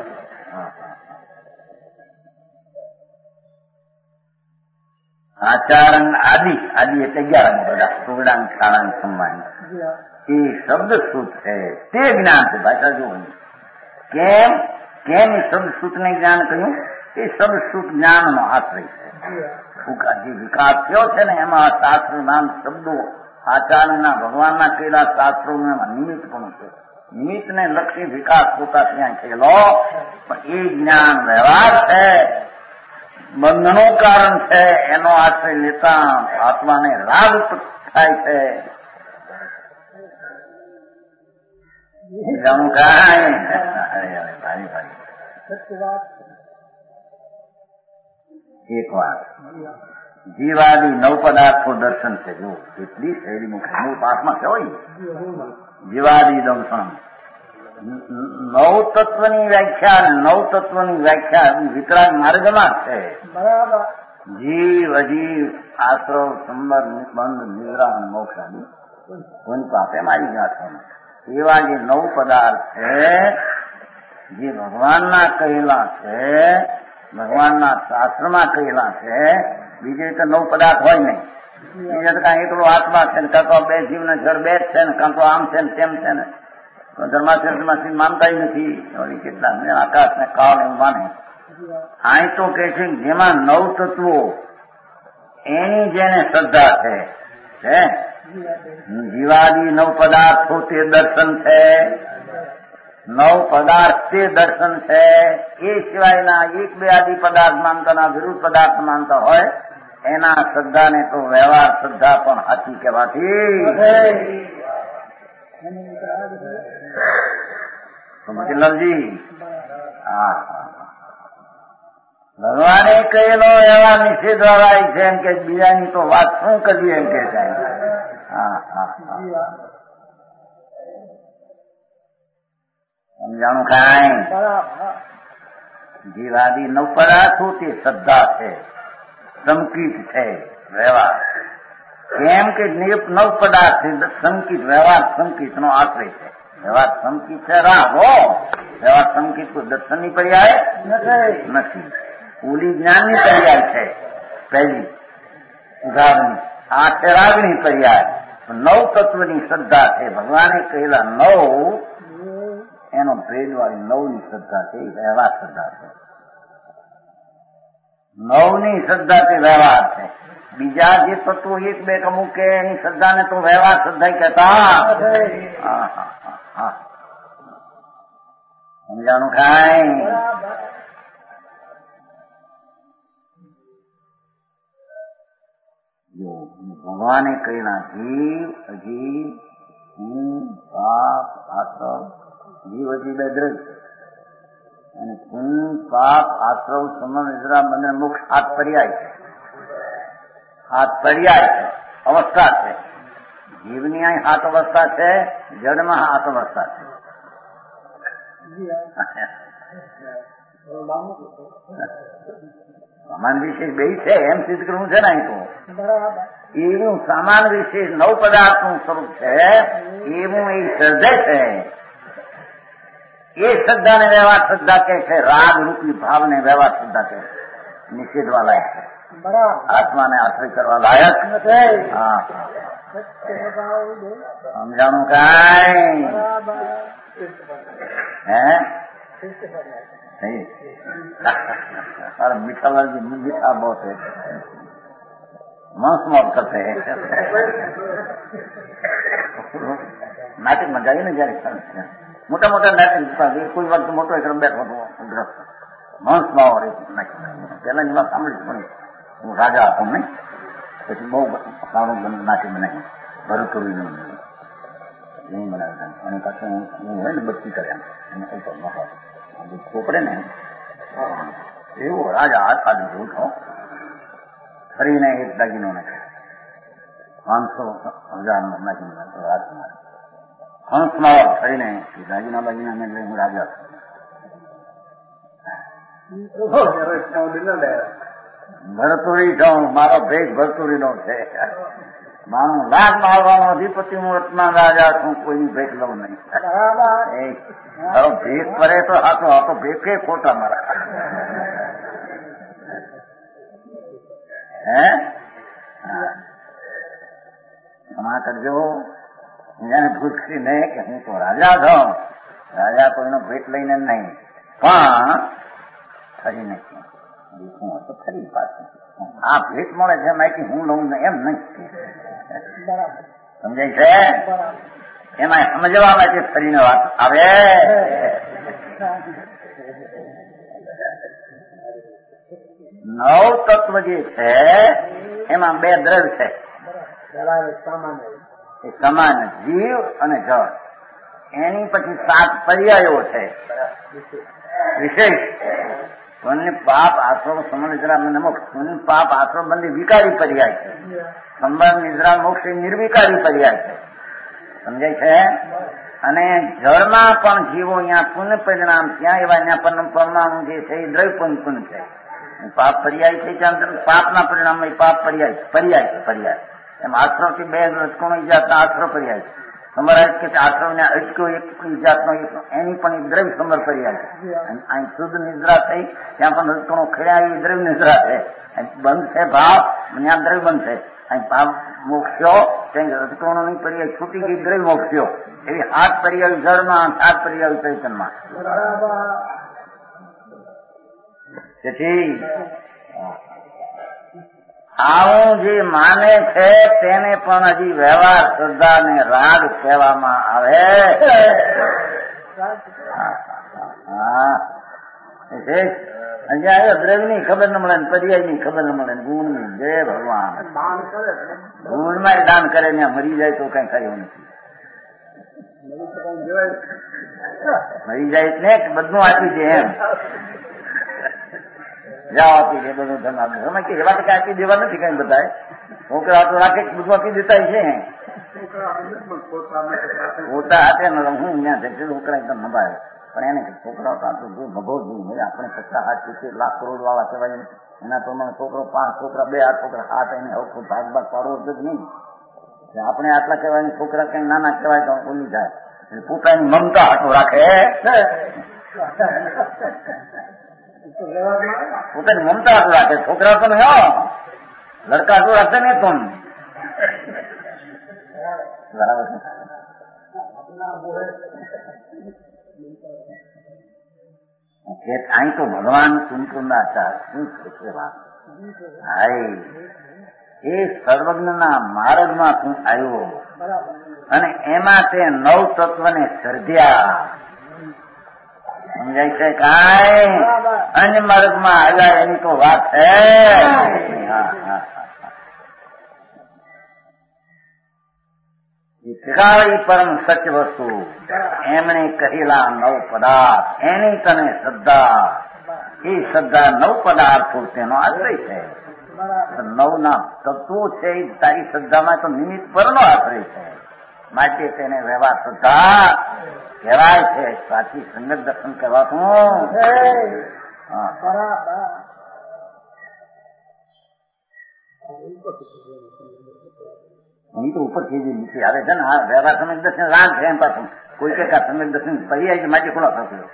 આચારણ આદિ આદિ એટલે અગિયાર બધા સુગડાંગ શાળાંગ સંવાન એ શબ્દ સૂત છે તે જ્ઞાન છે. ભાષા જોવું કેમ કેમ એ શબ્દ સૂતને જ્ઞાન કહ્યું એ શબ્દ સૂત જ્ઞાનનો આશ્રય છે. જે વિકાસ થયો છે ને એમાં શાસ્ત્ર નામ શબ્દો આચાર્યના ભગવાનના કહેલા શાસ્ત્રોનું એમાં નિમિત્ત પણ છે. નિમિત્તને લક્ષી વિકાસ પોતા ત્યાં થયેલો પણ એ જ્ઞાન વ્યવહાર છે બંધનું કારણ છે એનો આશ્રય લેતા આત્માને લાભ થાય છે. જાણું કાંઈ ભારી ભારી એક વાર જીવાદી નવ પદાર્થો દર્શન છે. જો એટલી શૈલી મૂળ પાઠમાં છે હોય જીવાદી દર્શન નવ તત્વની વ્યાખ્યા નવ તત્વની વ્યાખ્યા વિતરાગ માર્ગમાં છે. જીવ અજીવ આશ્રવ સંબર બંધ નિદ્રા મોક્ષાદી કોની પાસે મારી ગાંઠો એવા જે નવ પદાર્થ છે જે ભગવાનના કહેલા છે ભગવાનના શાસ્ત્રમાં કહેલા છે. બીજી રીતે નવ પદાર્થ હોય નહીં. બીજા તો કાંઈ એકલો આત્મા છે ને કાં તો બે જીવને જળ બે જ છે ને કાં તો આમ છે ને તેમ છે ને ધર્માશ્રમ માનતા નથી. કેટલા આકાશ ને કાળ એવું માને. આ તો કે છે જેમાં નવ તત્વો એની જેને શ્રદ્ધા છે જીવાદી નવ પદાર્થો તે દર્શન છે. નવ પદાર્થ તે દર્શન છે. એ સિવાયના એક બે આદિ પદાર્થ માનતા વિરુદ્ધ પદાર્થ માનતા હોય એના શ્રદ્ધાને તો વ્યવહાર શ્રદ્ધા પણ સાચી કહેવાતી. મોતીલાલજી હા ભગવાને કહેલો એવા નિષેધ વાળા છે એમ કે બીજાની તો વાત શું કરીએ એમ કે હા હા સમજાણું કાંઈ જીવાદી નવ પદાર્થો તે શ્રદ્ધા છે સંકિત છે વ્યવહાર. કેમ કે નવ પદાર્થ સંકિત વ્યવહાર સંકિત નો આશ્રય છે. વ્યવહાર સંકિત છે રાહો વ્યવહાર સંકિત કોઈ દર્શનની પર્યાય નથી. ઓલી જ્ઞાનની પર્યાય છે પહેલી ઉદાહરણની આ છે રાગની પર્યાય. નવ તત્વની શ્રદ્ધા છે. ભગવાને કહેલા નવ એનો ભેદ વાળી નવની શ્રદ્ધા છે એ વ્યવહાર શ્રદ્ધા છે. નવની શ્રદ્ધા તે વ્યવહાર છે. બીજા જે તત્વો એક બે અમુક એની શ્રદ્ધાને તો વ્યવહાર શ્રદ્ધા કહેતા. હા હા હા સમજાણું કાંઈ જો ભગવાને કહેલા જીવ અજીવ હું પાપ આશ્રવ જીવ અજીવ બે દ્રજ અને હું પાપ આશ્રવ સમન નિદ્રા બંને મોક્ષ હાથ પર્યાય છે. હાથ પર્યાય છે અવસ્થા છે. જીવની અહીં હાથ અવસ્થા છે જડમાં હાથ અવસ્થા છે. સમાન વિશેષ બે છે એમ સિદ્ધ કરવું છે ને અહીં તો એવું સમાન વિશેષ નવ પદાર્થનું સ્વરૂપ છે એવું એ સર્જે છે. એ શ્રદ્ધાને વ્યવહાર શ્રદ્ધા કહે છે. રાગ રૂપી ભાવને વ્યવહાર શ્રદ્ધા કહે છે. નિષેધવા લાયક છે. આત્માને આશ્રય કરવા લાયક હા સમજાણું કાંઈ હે अरे मीठा वाली मीठा बहुत है मांस मौत करते हैं नाटक में जाइए ना जયારે મોટા મોટા નાટક કોઈ વખત મોટો એકદમ બેઠો હતો ગ્રસ્ત માંસ માવો પેલા એમાં સાંભળી પણ હું રાજા હતો નહીં પછી બહુ સારું નાટક બનાવી ભરતોરી હું બનાવ્યું અને પાછું હું હોય ને બત્તી કર્યા એને ઉપર મહા ચોપડે ને એવો રાજા આજકાલ ઉઠો ફરીને એક દાગીનો નાખ્યો પાંચસો હજાર રાજમાં હંસમાં થઈને રાજીના બાજીના મેં લઈ હું રાજા ભરતુરી છું મારો ભેગ ભરતુરી નો છે મારું લાખ મારવાનો અધિપતિ હું રત્ના રાજા છું કોઈની ભેગ લઉં નહીં તારો ભેગ કરે તો હાથો હાથો ભેગે ખોટા મારા હે ક્ષમા કરજો એને ભૂખી નહીં કે હું તો રાજા છું રાજા કોઈનો ભેટ લઈને નહીં પણ ફરી નથી હું તો ફરી પાછું આ ભેટ મળે છે માહિતી હું લઉં ને એમ નહીં સમજાય છે એમાં સમજવા માટે ફરીને વાત આવે નવ તત્વ જે છે એમાં બે દ્રવ્ય છે એ સમાન જીવ અને જળ એની પછી સાત પર્યાયો છે વિશેષ પુણ્ય પાપ આશ્રમ સમન નિદ્રા મોક્ષ પુણ્ય પાપ આશ્રમ બંધી વિકારી પર્યાય છે સંબંધ નિદ્રા મોક્ષ એ નિર્વિકારી પર્યાય છે સમજાય છે અને જળમાં પણ જીવો અહીંયા પુણ્ય પરિણામ ત્યાં એવા અહીંયા પરમાણુ જે છે એ દ્રવ્ય પુણ્ય છે પાપ પર્યાય છે ત્યાં પાપના પરિણામમાં એ પાપ પર્યાય પર્યાય છે પર્યાય એમ આશ્રમથી બે રજકોણો જાતના આશ્રમ પર્યાય છે સમરાજ કે આશ્રમને અટક્યો એક જાતનો એની પણ એક દ્રવ્ય સમર પર્યાય છે અહીં શુદ્ધ નિદ્રા થઈ ત્યાં પણ રજકોણો ખેડ્યા એવી દ્રવ્ય નિદ્રા છે બંધ છે ભાવ ત્યાં દ્રવ્ય બંધ છે અહીં પાપ મોક્ષ્યો ત્યાં રજકોણોની પર્યાય છૂટી ગઈ દ્રવ્ય મોક્ષ્યો એવી હાથ પર્યાય જળમાં સાત પર્યાય ચૈતનમાં તેથી આવું જે માને છે તેને પણ હજી વ્યવહાર શ્રદ્ધા ને રાગ કહેવામાં આવે દ્રવ્યની ખબર ન મળે પર્યાયની ખબર ન મળે ગુણની જય ભગવાન ગુણમાં દાન કરે ને મરી જાય તો કઈ કર્યું નથી મરી જાય એટલે બધું આપી દે એમ જાઓ આપી દે બધું ધન આપી અમે કે એવા ટકા આપી દેવા નથી કઈ બધાય છોકરા તો રાખે બધું આપી દેતા છે પોતા હાથે હું ત્યાં જશે છોકરા એકદમ નભાય પણ એને છોકરાઓ તો આટલું જો ભગો જોયું આપણે પચાસ હાથ સિત્તેર લાખ કરોડ વાળા કહેવાય એના પ્રમાણે છોકરો પાંચ છોકરા બે આઠ છોકરા હાથ એને ભાગ ભાગ પાડવો જ નહીં આપણે આટલા કહેવાય છોકરા કઈ નાના કહેવાય તો બોલી જાય પોતાની મમતા હાથો રાખે પોતાની મમતા હાથો રાખે છોકરા તો નહીં લડકા તો રાખે ને તો બરાબર છે અહીં તો ભગવાન કુંકુંદાચાર શું છે વાત હાય એ સર્વજ્ઞના માર્ગમાં તું આવ્યો અને એમાં તે નવ તત્વને સર્જ્યા સમજાય છે કાંઈ અન્ય માર્ગમાં આવ્યા એની તો વાત છે ત્રિકાળી પરમ સત્ય વસ્તુ એમણે કહેલા નવ પદાર્થ એની તને શ્રદ્ધા એ શ્રદ્ધા નવ પદાર્થો તેનો આશ્રય છે નવ ના તત્વો છે એ તારી શ્રદ્ધામાં તો નિમિત્ત પરનો આશ્રય છે માટે તેને વ્યવહાર શ્રદ્ધા કહેવાય છે સાચી સંગત દર્શન કહેવાતું અહીં તો ઉપરથી જે નીચે આવે છે ને હા વ્યવહાર સમ્યક દર્શન રાગ છે એમ પાછું કોઈ કે સમ્યક દર્શન પર્યાય માટે ખુલ્લો થતો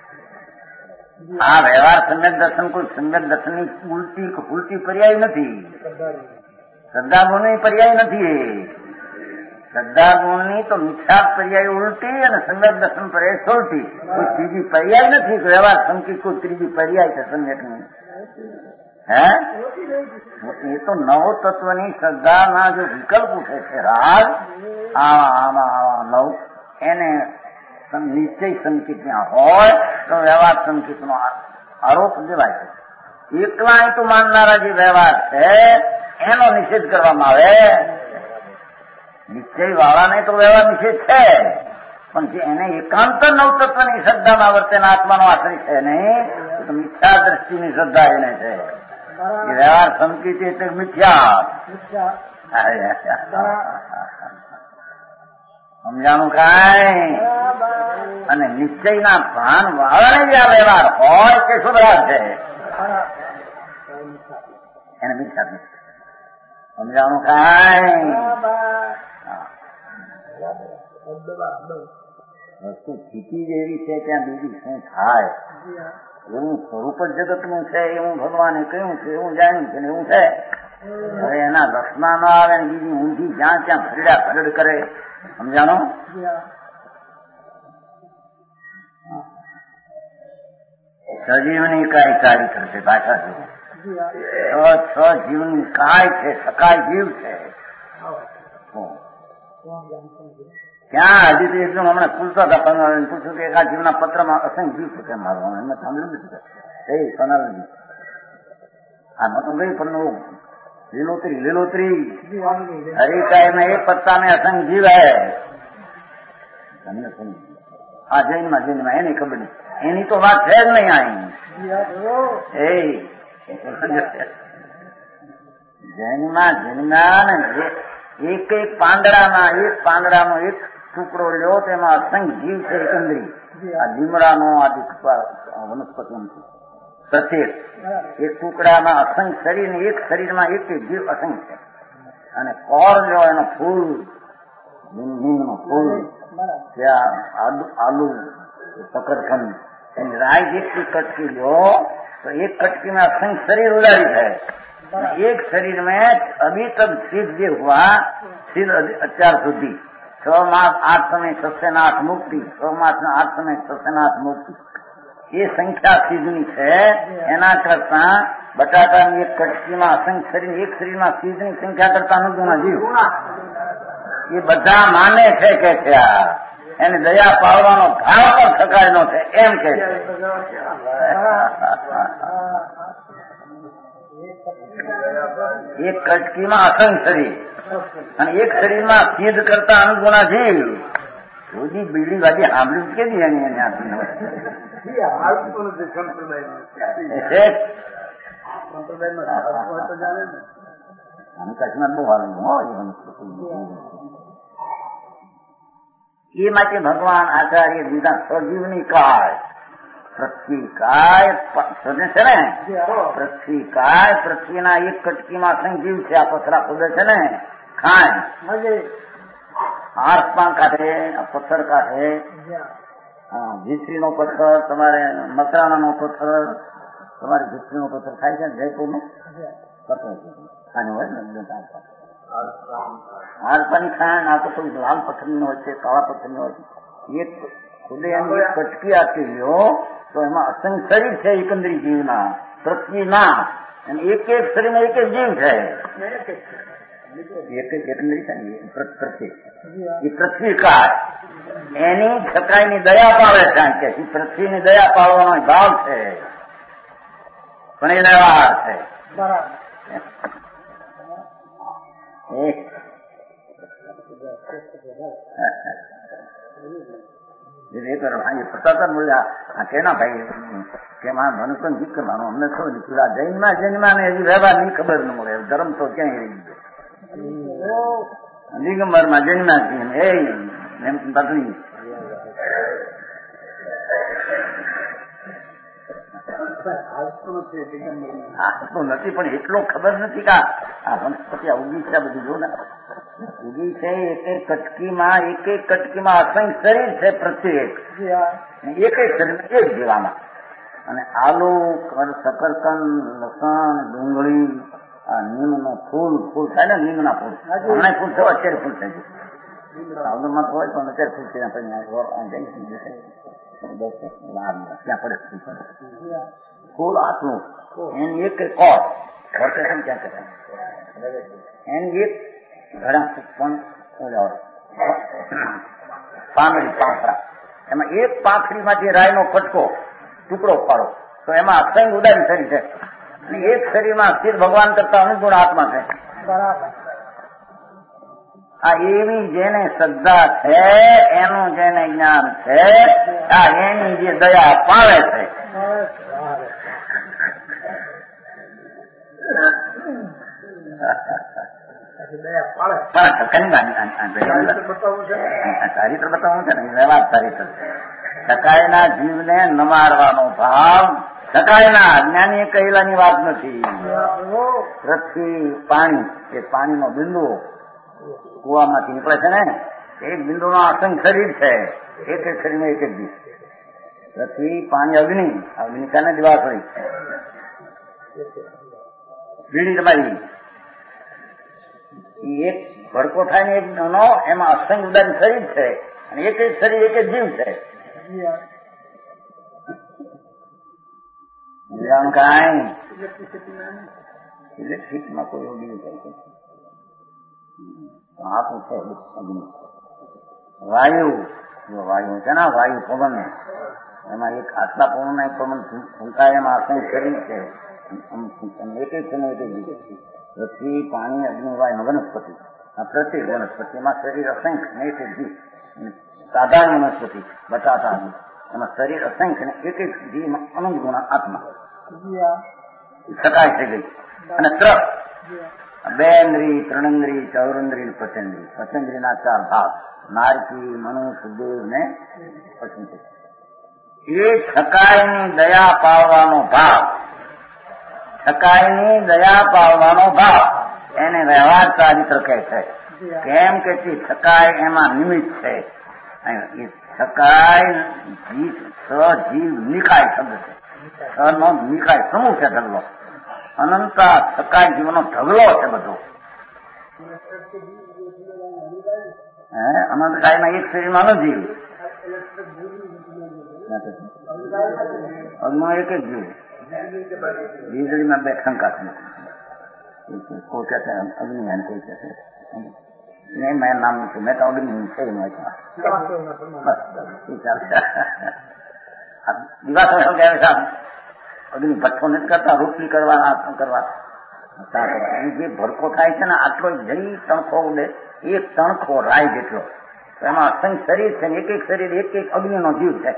આ વ્યવહાર સમ્યક દર્શન કોઈ સમ્યક દર્શન ની ઉલટી ઉલટી પર્યાય નથી શ્રદ્ધા ગુણ ની પર્યાય નથી શ્રદ્ધા ગુણ ની તો મિથ્યા પર્યાય ઉલટી અને સમ્યક દર્શન પર્યાય સોલટી કોઈ ત્રીજી પર્યાય નથી વ્યવહાર સંકિત કોઈ ત્રીજી પર્યાય છે સમ્યક ની હે એ તો નવ તત્વની શ્રદ્ધાના જો વિકલ્પ ઉઠે છે રાગ આમાં આમાં નવ એને નિશ્ચય સંકિત ત્યાં હોય તો વ્યવહાર સંકિત નો આરોપ દેવાય છે એકલા તો માનનારા જે વ્યવહાર છે એનો નિષેધ કરવામાં આવે નિશ્ચય વાળાને તો વ્યવહાર નિષેધ છે પણ જે એને એકાંત નવ તત્વની શ્રદ્ધામાં વર્તેના આત્માનો આશ્રય છે નહીં તો મિથ્યા દ્રષ્ટિની શ્રદ્ધા એને છે વ્યવહાર સંકિત એટલે મિથ્યા સમજાણું કાંઈ? અને નિશ્ચયના ભાન વાળાને જે આ વ્યવહાર હોય તે સુધરા છે એને મિથ્યા સમજાણું કાંઈ? વસ્તુ સ્થિતિ જેવી છે ત્યાં બીજી શું થાય? એવું સ્વરૂપ જ જગતનું છે, એવું ભગવાને કહ્યું છે, એવું જાણ્યું છે, એવું છે. હવે એના રસના ન આવે ને બીજી ઊંધી જ્યાં ત્યાં ફરડા ફરડ કરે. સમજાણો? સજીવની કાય કાર્ય કરશે પાછા છ જીવની કાય છે, સકાય જીવ છે. ક્યાં હજી તો એકદમ હમણાં પૂછતા હતા પનલ પૂછ્યું કે આ જીવના પત્રમાં અસંખ્ય જીવ છે કેમ મારવાનું એમને સાંભળ્યું નથી. એ પનલ આમાં તો ગઈ પણ લીલોતરી લીલોતરી હરિકાય में एक पत्ता में असंख्य जीव है. તમને સમજ આ જૈનમાં જૈનમાં એની ખબર નહીં, એની તો વાત છે જ નહીં. અહીં એ જૈનમાં જૈનમાં ને એક એક પાંદડામાં એક પાંદડાનો એક ટુકડો લ્યો તેમાં અસંખ્ય જીવ છે એકંદરી. આ લીમડાનો આ વનસ્પતિ પ્રત્યેક એક ટુકડામાં અસંખ્ય શરીર ને એક શરીરમાં એક એક જીવ અસંખ્ય છે. અને કોર લ્યો એનો ફૂલ નીમનું ફૂલ, ત્યાં આલુ આલુ સકરખંડ એની રાય જેટલી કટકી લ્યો તો એક कटकी में असंख्य शरीर उदारी है. एक शरीर में अभी तक सिद्ध जो हुआ सिद्ध अत्यार सुधी छ मास आठ समय सस्यनाथ मुक्ति छ मास में आठ समय सस्यनाथ मुक्ति ये संख्या सिद्धनी है. एना करता बटाटानी एक कटकी में असंख्य शरीर एक शरीर में सिद्धनी संख्या करता अनुगुणा जीव ये બધા માને છે કે છે આ એને દયા પાડવાનો ભાવ પણ થકાયનો છે એમ કે છે. એક કટકીમાં અસંખ્ય શરીર અને એક શરીરમાં સિદ્ધ કરતા અનુગુણા જીવ. રોજી બીડી વાજી સાંભળ્યું કે દી એની કચ્છમાં બહુ હાલ હોય એ માટે ભગવાન આચાર્ય દીધા સજીવની કાય પૃથ્વી કાય સમજે છે ને? પૃથ્વી કાય પૃથ્વીના એક કટકીમાં અસંખ્ય જીવ છે. આ પથરા ખુદે છે ને ખાય આસપાન કાઢે પથ્થર કાઢે ભીસરીનો પથ્થર તમારે મકરાણાનો પથ્થર તમારે ભીસરીનો પથ્થર ખાય છે ને જયપુરનો પથ્થર ખાને હોય ને આસપાની ખાય આ તો કોઈ લાલ પથ્થરની હોય છે કાળા પથ્થરની હોય છે. એક ખુદે એની એક કટકી આપી લ્યો તો એમાં અસંખ્ય શરીર છે એકંદરી જીવના પૃથ્વીના અને એક એક શરીરમાં એક એક જીવ છે. એક એક એકંદરી છે ને પૃથ્વી એ પૃથ્વી કાળ એની છકાઈની દયા પાડે છે કે પૃથ્વીની દયા પાડવાનો ભાવ છે પણ એ વ્યવહાર છે. પતા બોલ્યા આ કેના ભાઈ કે મનુષ્ય જીત કરવાનો અમને શું નીકળ્યા જૈનમાં જૈનમાં ને હજી વ્યવહાર ની ખબર ન મળે. ધર્મ તો ક્યાંય રહી ગયો દિગંબર માં જૈનમાં એ એમ પત્ની તો નથી પણ એટલો ખબર નથી કે આ વનસ્પતિ ઉગી છે. બધું જો ને ઉગી છે એક એક કટકીમાં એક એક કટકીમાં અસંખ્ય શરીર છે પ્રત્યેક એક એક શરીર એક જીવામાં. અને આલુ શકરકંદ લસણ ડુંગળી આ નીમનું ફૂલ ફૂલ થાય ને નીમના ફૂલ હમણાં ફૂલ થયો અત્યારે ફૂલ થઈ ગયું સાવનમાં તો હોય પણ અત્યારે ફૂલ થયા ત્યાં પડે ફૂલ પડે ફૂલ આટલું એની એક કોર વર્કેશન ક્યાં કરે એની એક ઘણા પણ પાંદડી પાંખડા એમાં એક પાંખડીમાંથી રાયનો કટકો ટુકડો પાડો તો એમાં અસંખ્ય ઉદારી શરીર છે અને એક શરીરમાં સ્થિર ભગવાન કરતા અનુગુણ આત્મા છે. આ એવી જેને શ્રદ્ધા છે એનું જેને જ્ઞાન છે આ એની જે દયા પાવે છે. દયા ચારિત્ર બતાવવું છે ને વ્યવહાર ચારિત્ર છે. સકાયના જીવને ન મારવાનો ભાવ સકાયના અજ્ઞાની કહેલાની વાત નથી. પૃથ્વી પાણી એ પાણીનો બિંદુ કુવામાંથી નીકળે છે ને એક બિંદુનો અસંખ્ય શરીર છે. એક એક શરીરમાં એક એક દીશ. પૃથ્વી પાણી અગ્નિ અગ્નિ છે ને દિવાસળી બીડી તમારી એક ભડકો થાય ને એક નો એમાં અસંખ્ય ઉદાહરણ શરીર છે અને એક એક શરીર એક એક જીવ છે. કાંઈ ઇલેક્ટ્રિકમાં કોઈ ઉડી જાય આ તો છે અગ્નિ. વાયુ વાયુ છે ને વાયુ પવન એમાં એક આટલા પવન એક પવન ફૂંકાય એમાં અસંખ્ય શરીર છે. એક એક છે ને એક એક જીવ. પૃથ્વી પાણી અગ્નિ વાયુ વનસ્પતિ આ પ્રત્યેક વનસ્પતિમાં શરીર અસંખ્ય ને એક એક જીવ. સાધારણ વનસ્પતિ બટાટા એમાં શરીર અસંખ્ય ને એક એક જીવમાં અનંત ગુણ આત્મા સકાય થઈ ગઈ. અને ત્રણ બેન્દ્રી ત્રણેન્દ્રી ચૌરેન્દ્રી પચેન્દ્રી પચેન્દ્રીના ચાર ભાગ નારકી મનુષ્ય દેવ ને પચેન્દ્રી. એ સકાયની દયા પાવવાનો ભાવ સકાયની દયા પાવવાનો ભાવ એને વ્યવહાર ચારિત્ર કહે છે. કેમ કે સકાય એમાં નિમિત્ત છે. એ સકાય જીવ સજીવ નિકાય શબ્દ છે. નો નિકાય સમૂહ છે ઢગલો. અનંતા સકાય જીવનો ઢગલો છે બધો. હે અનંતકાયમાં એક શરીરમાં ન જીવ અગ્નિમાં એક જ જીવ. વીજળીમાં બે શંકા છે. કોઈ કહે છે અગ્નિ એને કોઈ કહે છે નહીં મેં નામ નથી મેં તો અગ્નિ છે દિવસ અગ્નિ ભઠ્ઠો નથી કરતા રોટલી કરવાના કરવા જે ભડકો થાય છે ને આટલો જઈ તણખો ઉડે એક તણખો રાય જેટલો એમાં અસંખ્ય શરીર છે ને એક એક શરીર એક એક અગ્નિનો જીવ છે.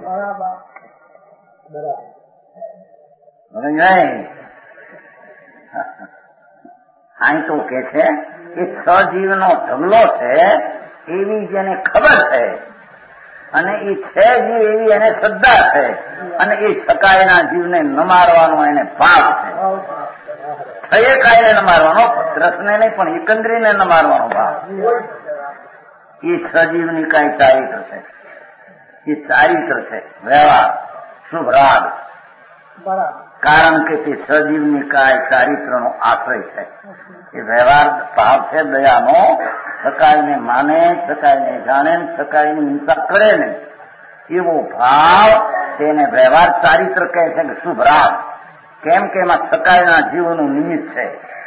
અહીં તો કે છે કે સજીવનો ઢગલો છે એવી જેને ખબર છે અને એ છે જીવ એવી એને શ્રદ્ધા છે અને એ સકાયના જીવને ન મારવાનો એને ભાવ છે. એ કાયને ન મારવાનો રસને નહીં પણ એકંદરીને ન મારવાનો ભાવ. એ સજીવની કાંઈ ચારિત્ર છે. એ ચારિત્ર છે વ્યવહાર શુભ રાગ. કારણ કે તે સજીવની કાય ચારિત્રનો આશ્રય છે. એ વ્યવહાર ભાવ છે દયાનો. સકાયને માને સકાયને જાણે સકાયની હિંસા કરે ને એવો ભાવ તેને વ્યવહાર ચારિત્ર કહે છે કે શુભ રાગ. કેમ કે એમાં સકાયના જીવોનું નિમિત્ત છે.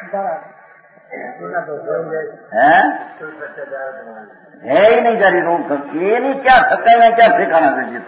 હે હે નહીં જરી રોગ એની ક્યાં સકાયને ક્યાં ઠેકાણા જતો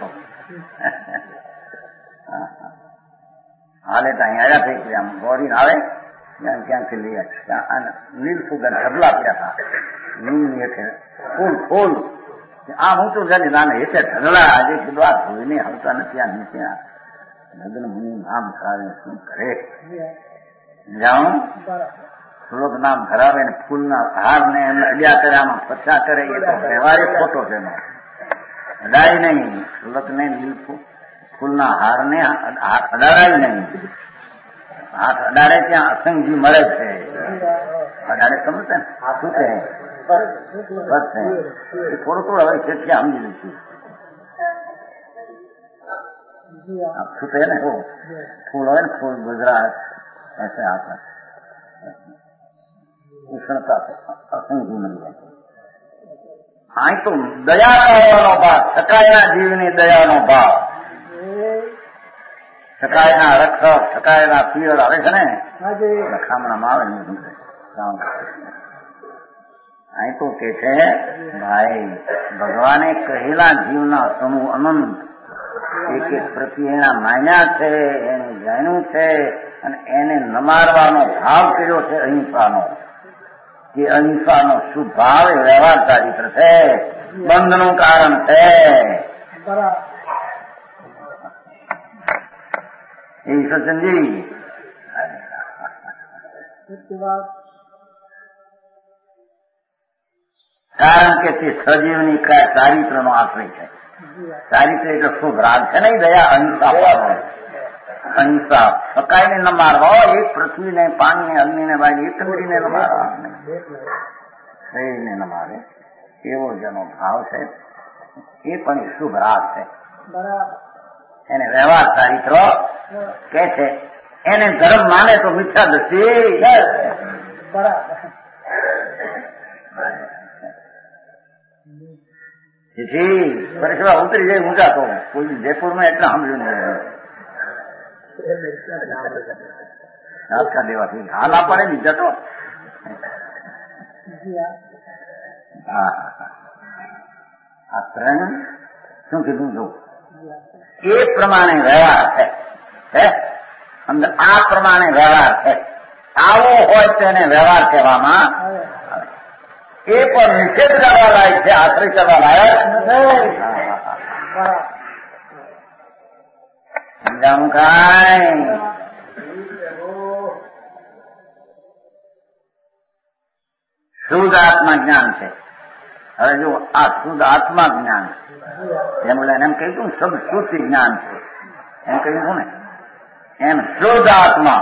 હાલે તો અહીં આવ્યા થઈ ગયા આમ ગોરીને આવે ત્યાં ક્યાંથી લઈ આવ્યા નીલ સુગર ઢગલા પડ્યા હતા નીલની હેઠે ફૂલ ફૂલ આમ ઊંચું જાય નાને હેઠે ઢગલા આજે કીધું આ ધોઈને હલતા નથી આ નીચે લગ્ન મુનિ નામ ધરાવે શું કરે જાણું શ્લોક નામ ધરાવે ને ફૂલના હાર ને એમને અડ્યા કરે આમાં પછા કરે એ તો વ્યવહાર ખોટો છે એનો અડાય નહીં શ્લોક ને ફૂલના હાર ને અડાડાય નહીં. હાથ અડાડે ત્યાં અસંગી મળે છે. અડાડે સમજે ને શું કહે બસ થોડું થોડું હવે છે સમજી લઈશું छुटे ना वो फूल हो फूल गुजरात ऐसे आता ઉષ્ણતા અસંખ્ય મળી જાય. હા તો દયા કરવાનો ભાવ સકાયના જીવની દયાનો ભાવ સકાયના રક્ષક સકાયના પિયળ આવે છે ને લખામણામાં આવે અહીં તો કે છે ભાઈ ભગવાને કહેલા જીવના સમૂહ અનંત એક એક પ્રત્યે એના માન્યા છે એને જાણ્યું છે અને એને ન મારવાનો ભાવ કર્યો છે અહિંસાનો. કે અહિંસાનો શુભ ભાવ એ વ્યવહાર ચારિત્ર છે, બંધનું કારણ છે. એ સચનજી કારણ કે તે સજીવની ચારિત્રનો આશ્રય છે. ચારિત્ર એટલે શુભ રાગ છે ને, દયા, અહિંસા પાડો, અહિંસા, સકાઈને ન મારવા, એક પૃથ્વીને, પાણીને, અગ્નિને, વાયુ એક કરીને ન મારવા, શરીરને ન મારે, એવો જેનો ભાવ છે એ પણ શુભ રાગ છે. એને વ્યવહાર ચારિત્ર કે છે. એને ધર્મ માને તો મિથ્યા દ્રષ્ટિ. જેથી પરીક્ષા ઉતરી જાય ઊંચા તો કોઈ જયપુરમાં એટલે સાંભળ્યું નહીં. નાસ્તા દેવાથી હાલ ના પડે બીજા તો. હા આ ત્રણ શું કીધું છું એ પ્રમાણે વ્યવહાર છે. અંદર આ પ્રમાણે વ્યવહાર છે. આવો હોય તેને વ્યવહાર કહેવામાં એ પણ નિષેધ કરવા લાયક છે, આશ્રય કરવા લાયક નથી. સમજાવું કાંઈ? શુદ્ધ આત્મા જ્ઞાન છે. હવે જો આ શુદ્ધ આત્મા જ્ઞાન એમ બોલે એમ કહ્યું સબ શુદ્ધ જ્ઞાન છે એમ કહ્યું ને, એમ શુદ્ધ આત્મા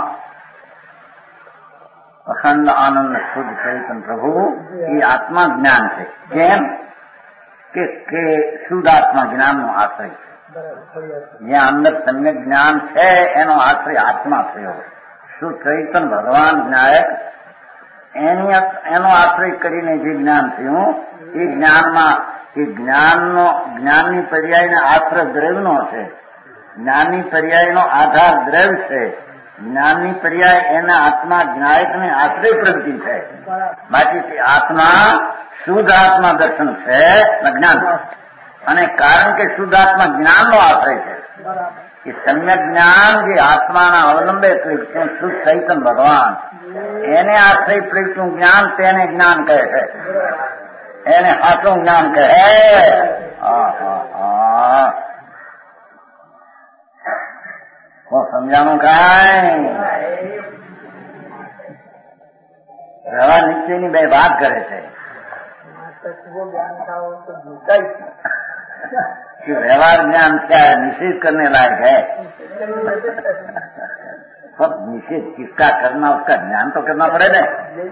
અખંડ આનંદ શુદ્ધ ચૈતન્ય પ્રભુ એ આત્મા જ્ઞાન છે. કેમ કે કે શુદ્ધ આત્મા જ્ઞાનનો આશ્રય છે. જ્યાં અંદર સમ્યક જ્ઞાન છે એનો આશ્રય આત્મા થયો. શુદ્ધ ચૈતન્ય ભગવાન જ્ઞાયક એની એનો આશ્રય કરીને જે જ્ઞાન થયું એ જ્ઞાનમાં એ જ્ઞાનનો જ્ઞાનની પર્યાયને આશ્રય દ્રવ્યનો છે. જ્ઞાનની પર્યાયનો આધાર દ્રવ્ય છે. જ્ઞાનની પર્યાય એના આત્મા જ્ઞાયકને આશ્રય પ્રગતિ છે. બાકી આત્મા શુદ્ધ આત્મા દર્શન છે જ્ઞાન. અને કારણ કે શુદ્ધ આત્મા જ્ઞાનનો આશ્રય છે એ સમ્યક જ્ઞાન જે આત્માના અવલંબે પ્રગટ્યું શુદ્ધ ચૈતન્ય ભગવાન એને આશ્રય પ્રગટ્યું જ્ઞાન તેને જ્ઞાન કહે છે. એને સાચું જ્ઞાન કહે. સમજાણું કાંઈ? વ્યવહાર નિશ્ચયની બે વાત કરે છે कि व्यवहार ज्ञान क्या है, निषेध करने लायक है. सब निषेध किसका करना उसका ज्ञान तो करना पड़े ना.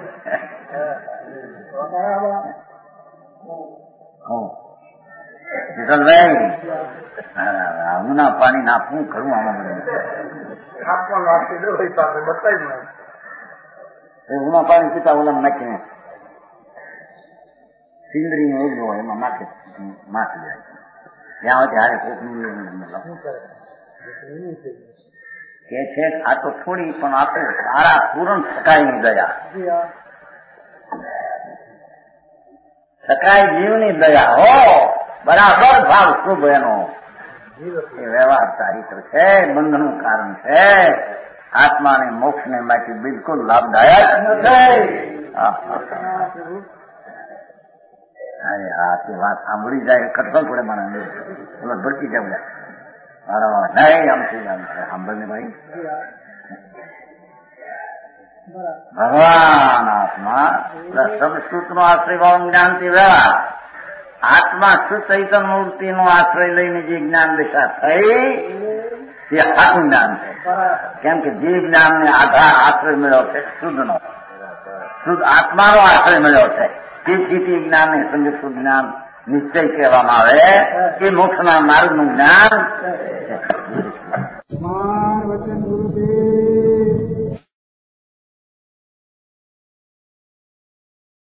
વિઠ્ઠલ ભાઈ આમના પાણી નાખવું ખરું આમાં ઉના પાણી પીતા ઓલા નાખીને સિંદરી નો ઉગલો એમાં નાખે માખી જાય ત્યાં હોય ત્યારે કોકનું કે છે આ તો થોડી પણ આપણે સારા પૂરણ સકાઈની દયા, સકાઈ જીવની દયા હો બરાબર ભાવ શુભ એનો એ વ્યવહાર ચારિત્ર છે, બંધનું કારણ છે, આત્માને મોક્ષને માટે બિલકુલ લાભદાયક નથી. અરે હા તે વાત સાંભળી જાય કરતો પડે મને પેલા ભડકી જવું મારા નહીં આમથી સાંભળને ભાઈ. ભગવાન આત્મા સબસૂત નો આશ્રય ભાવ જ્ઞાનથી વ્યવહાર આત્મા સુચૈતન મૂર્તિ નો આશ્રય લઈને જે જ્ઞાન દિશા થઈ તે આત્મ જ્ઞાન છે. કેમ કે જે જ્ઞાન ને આધાર આશ્રય મળ્યો છે શુદ્ધ નો, શુદ્ધ આત્માનો આશ્રય મળ્યો છે. તેથી તે જ્ઞાન ને સંયુક્ત જ્ઞાન નિશ્ચય કહેવામાં આવે એ મોક્ષના માર્ગનું જ્ઞાન. વચન ગુરુદેવ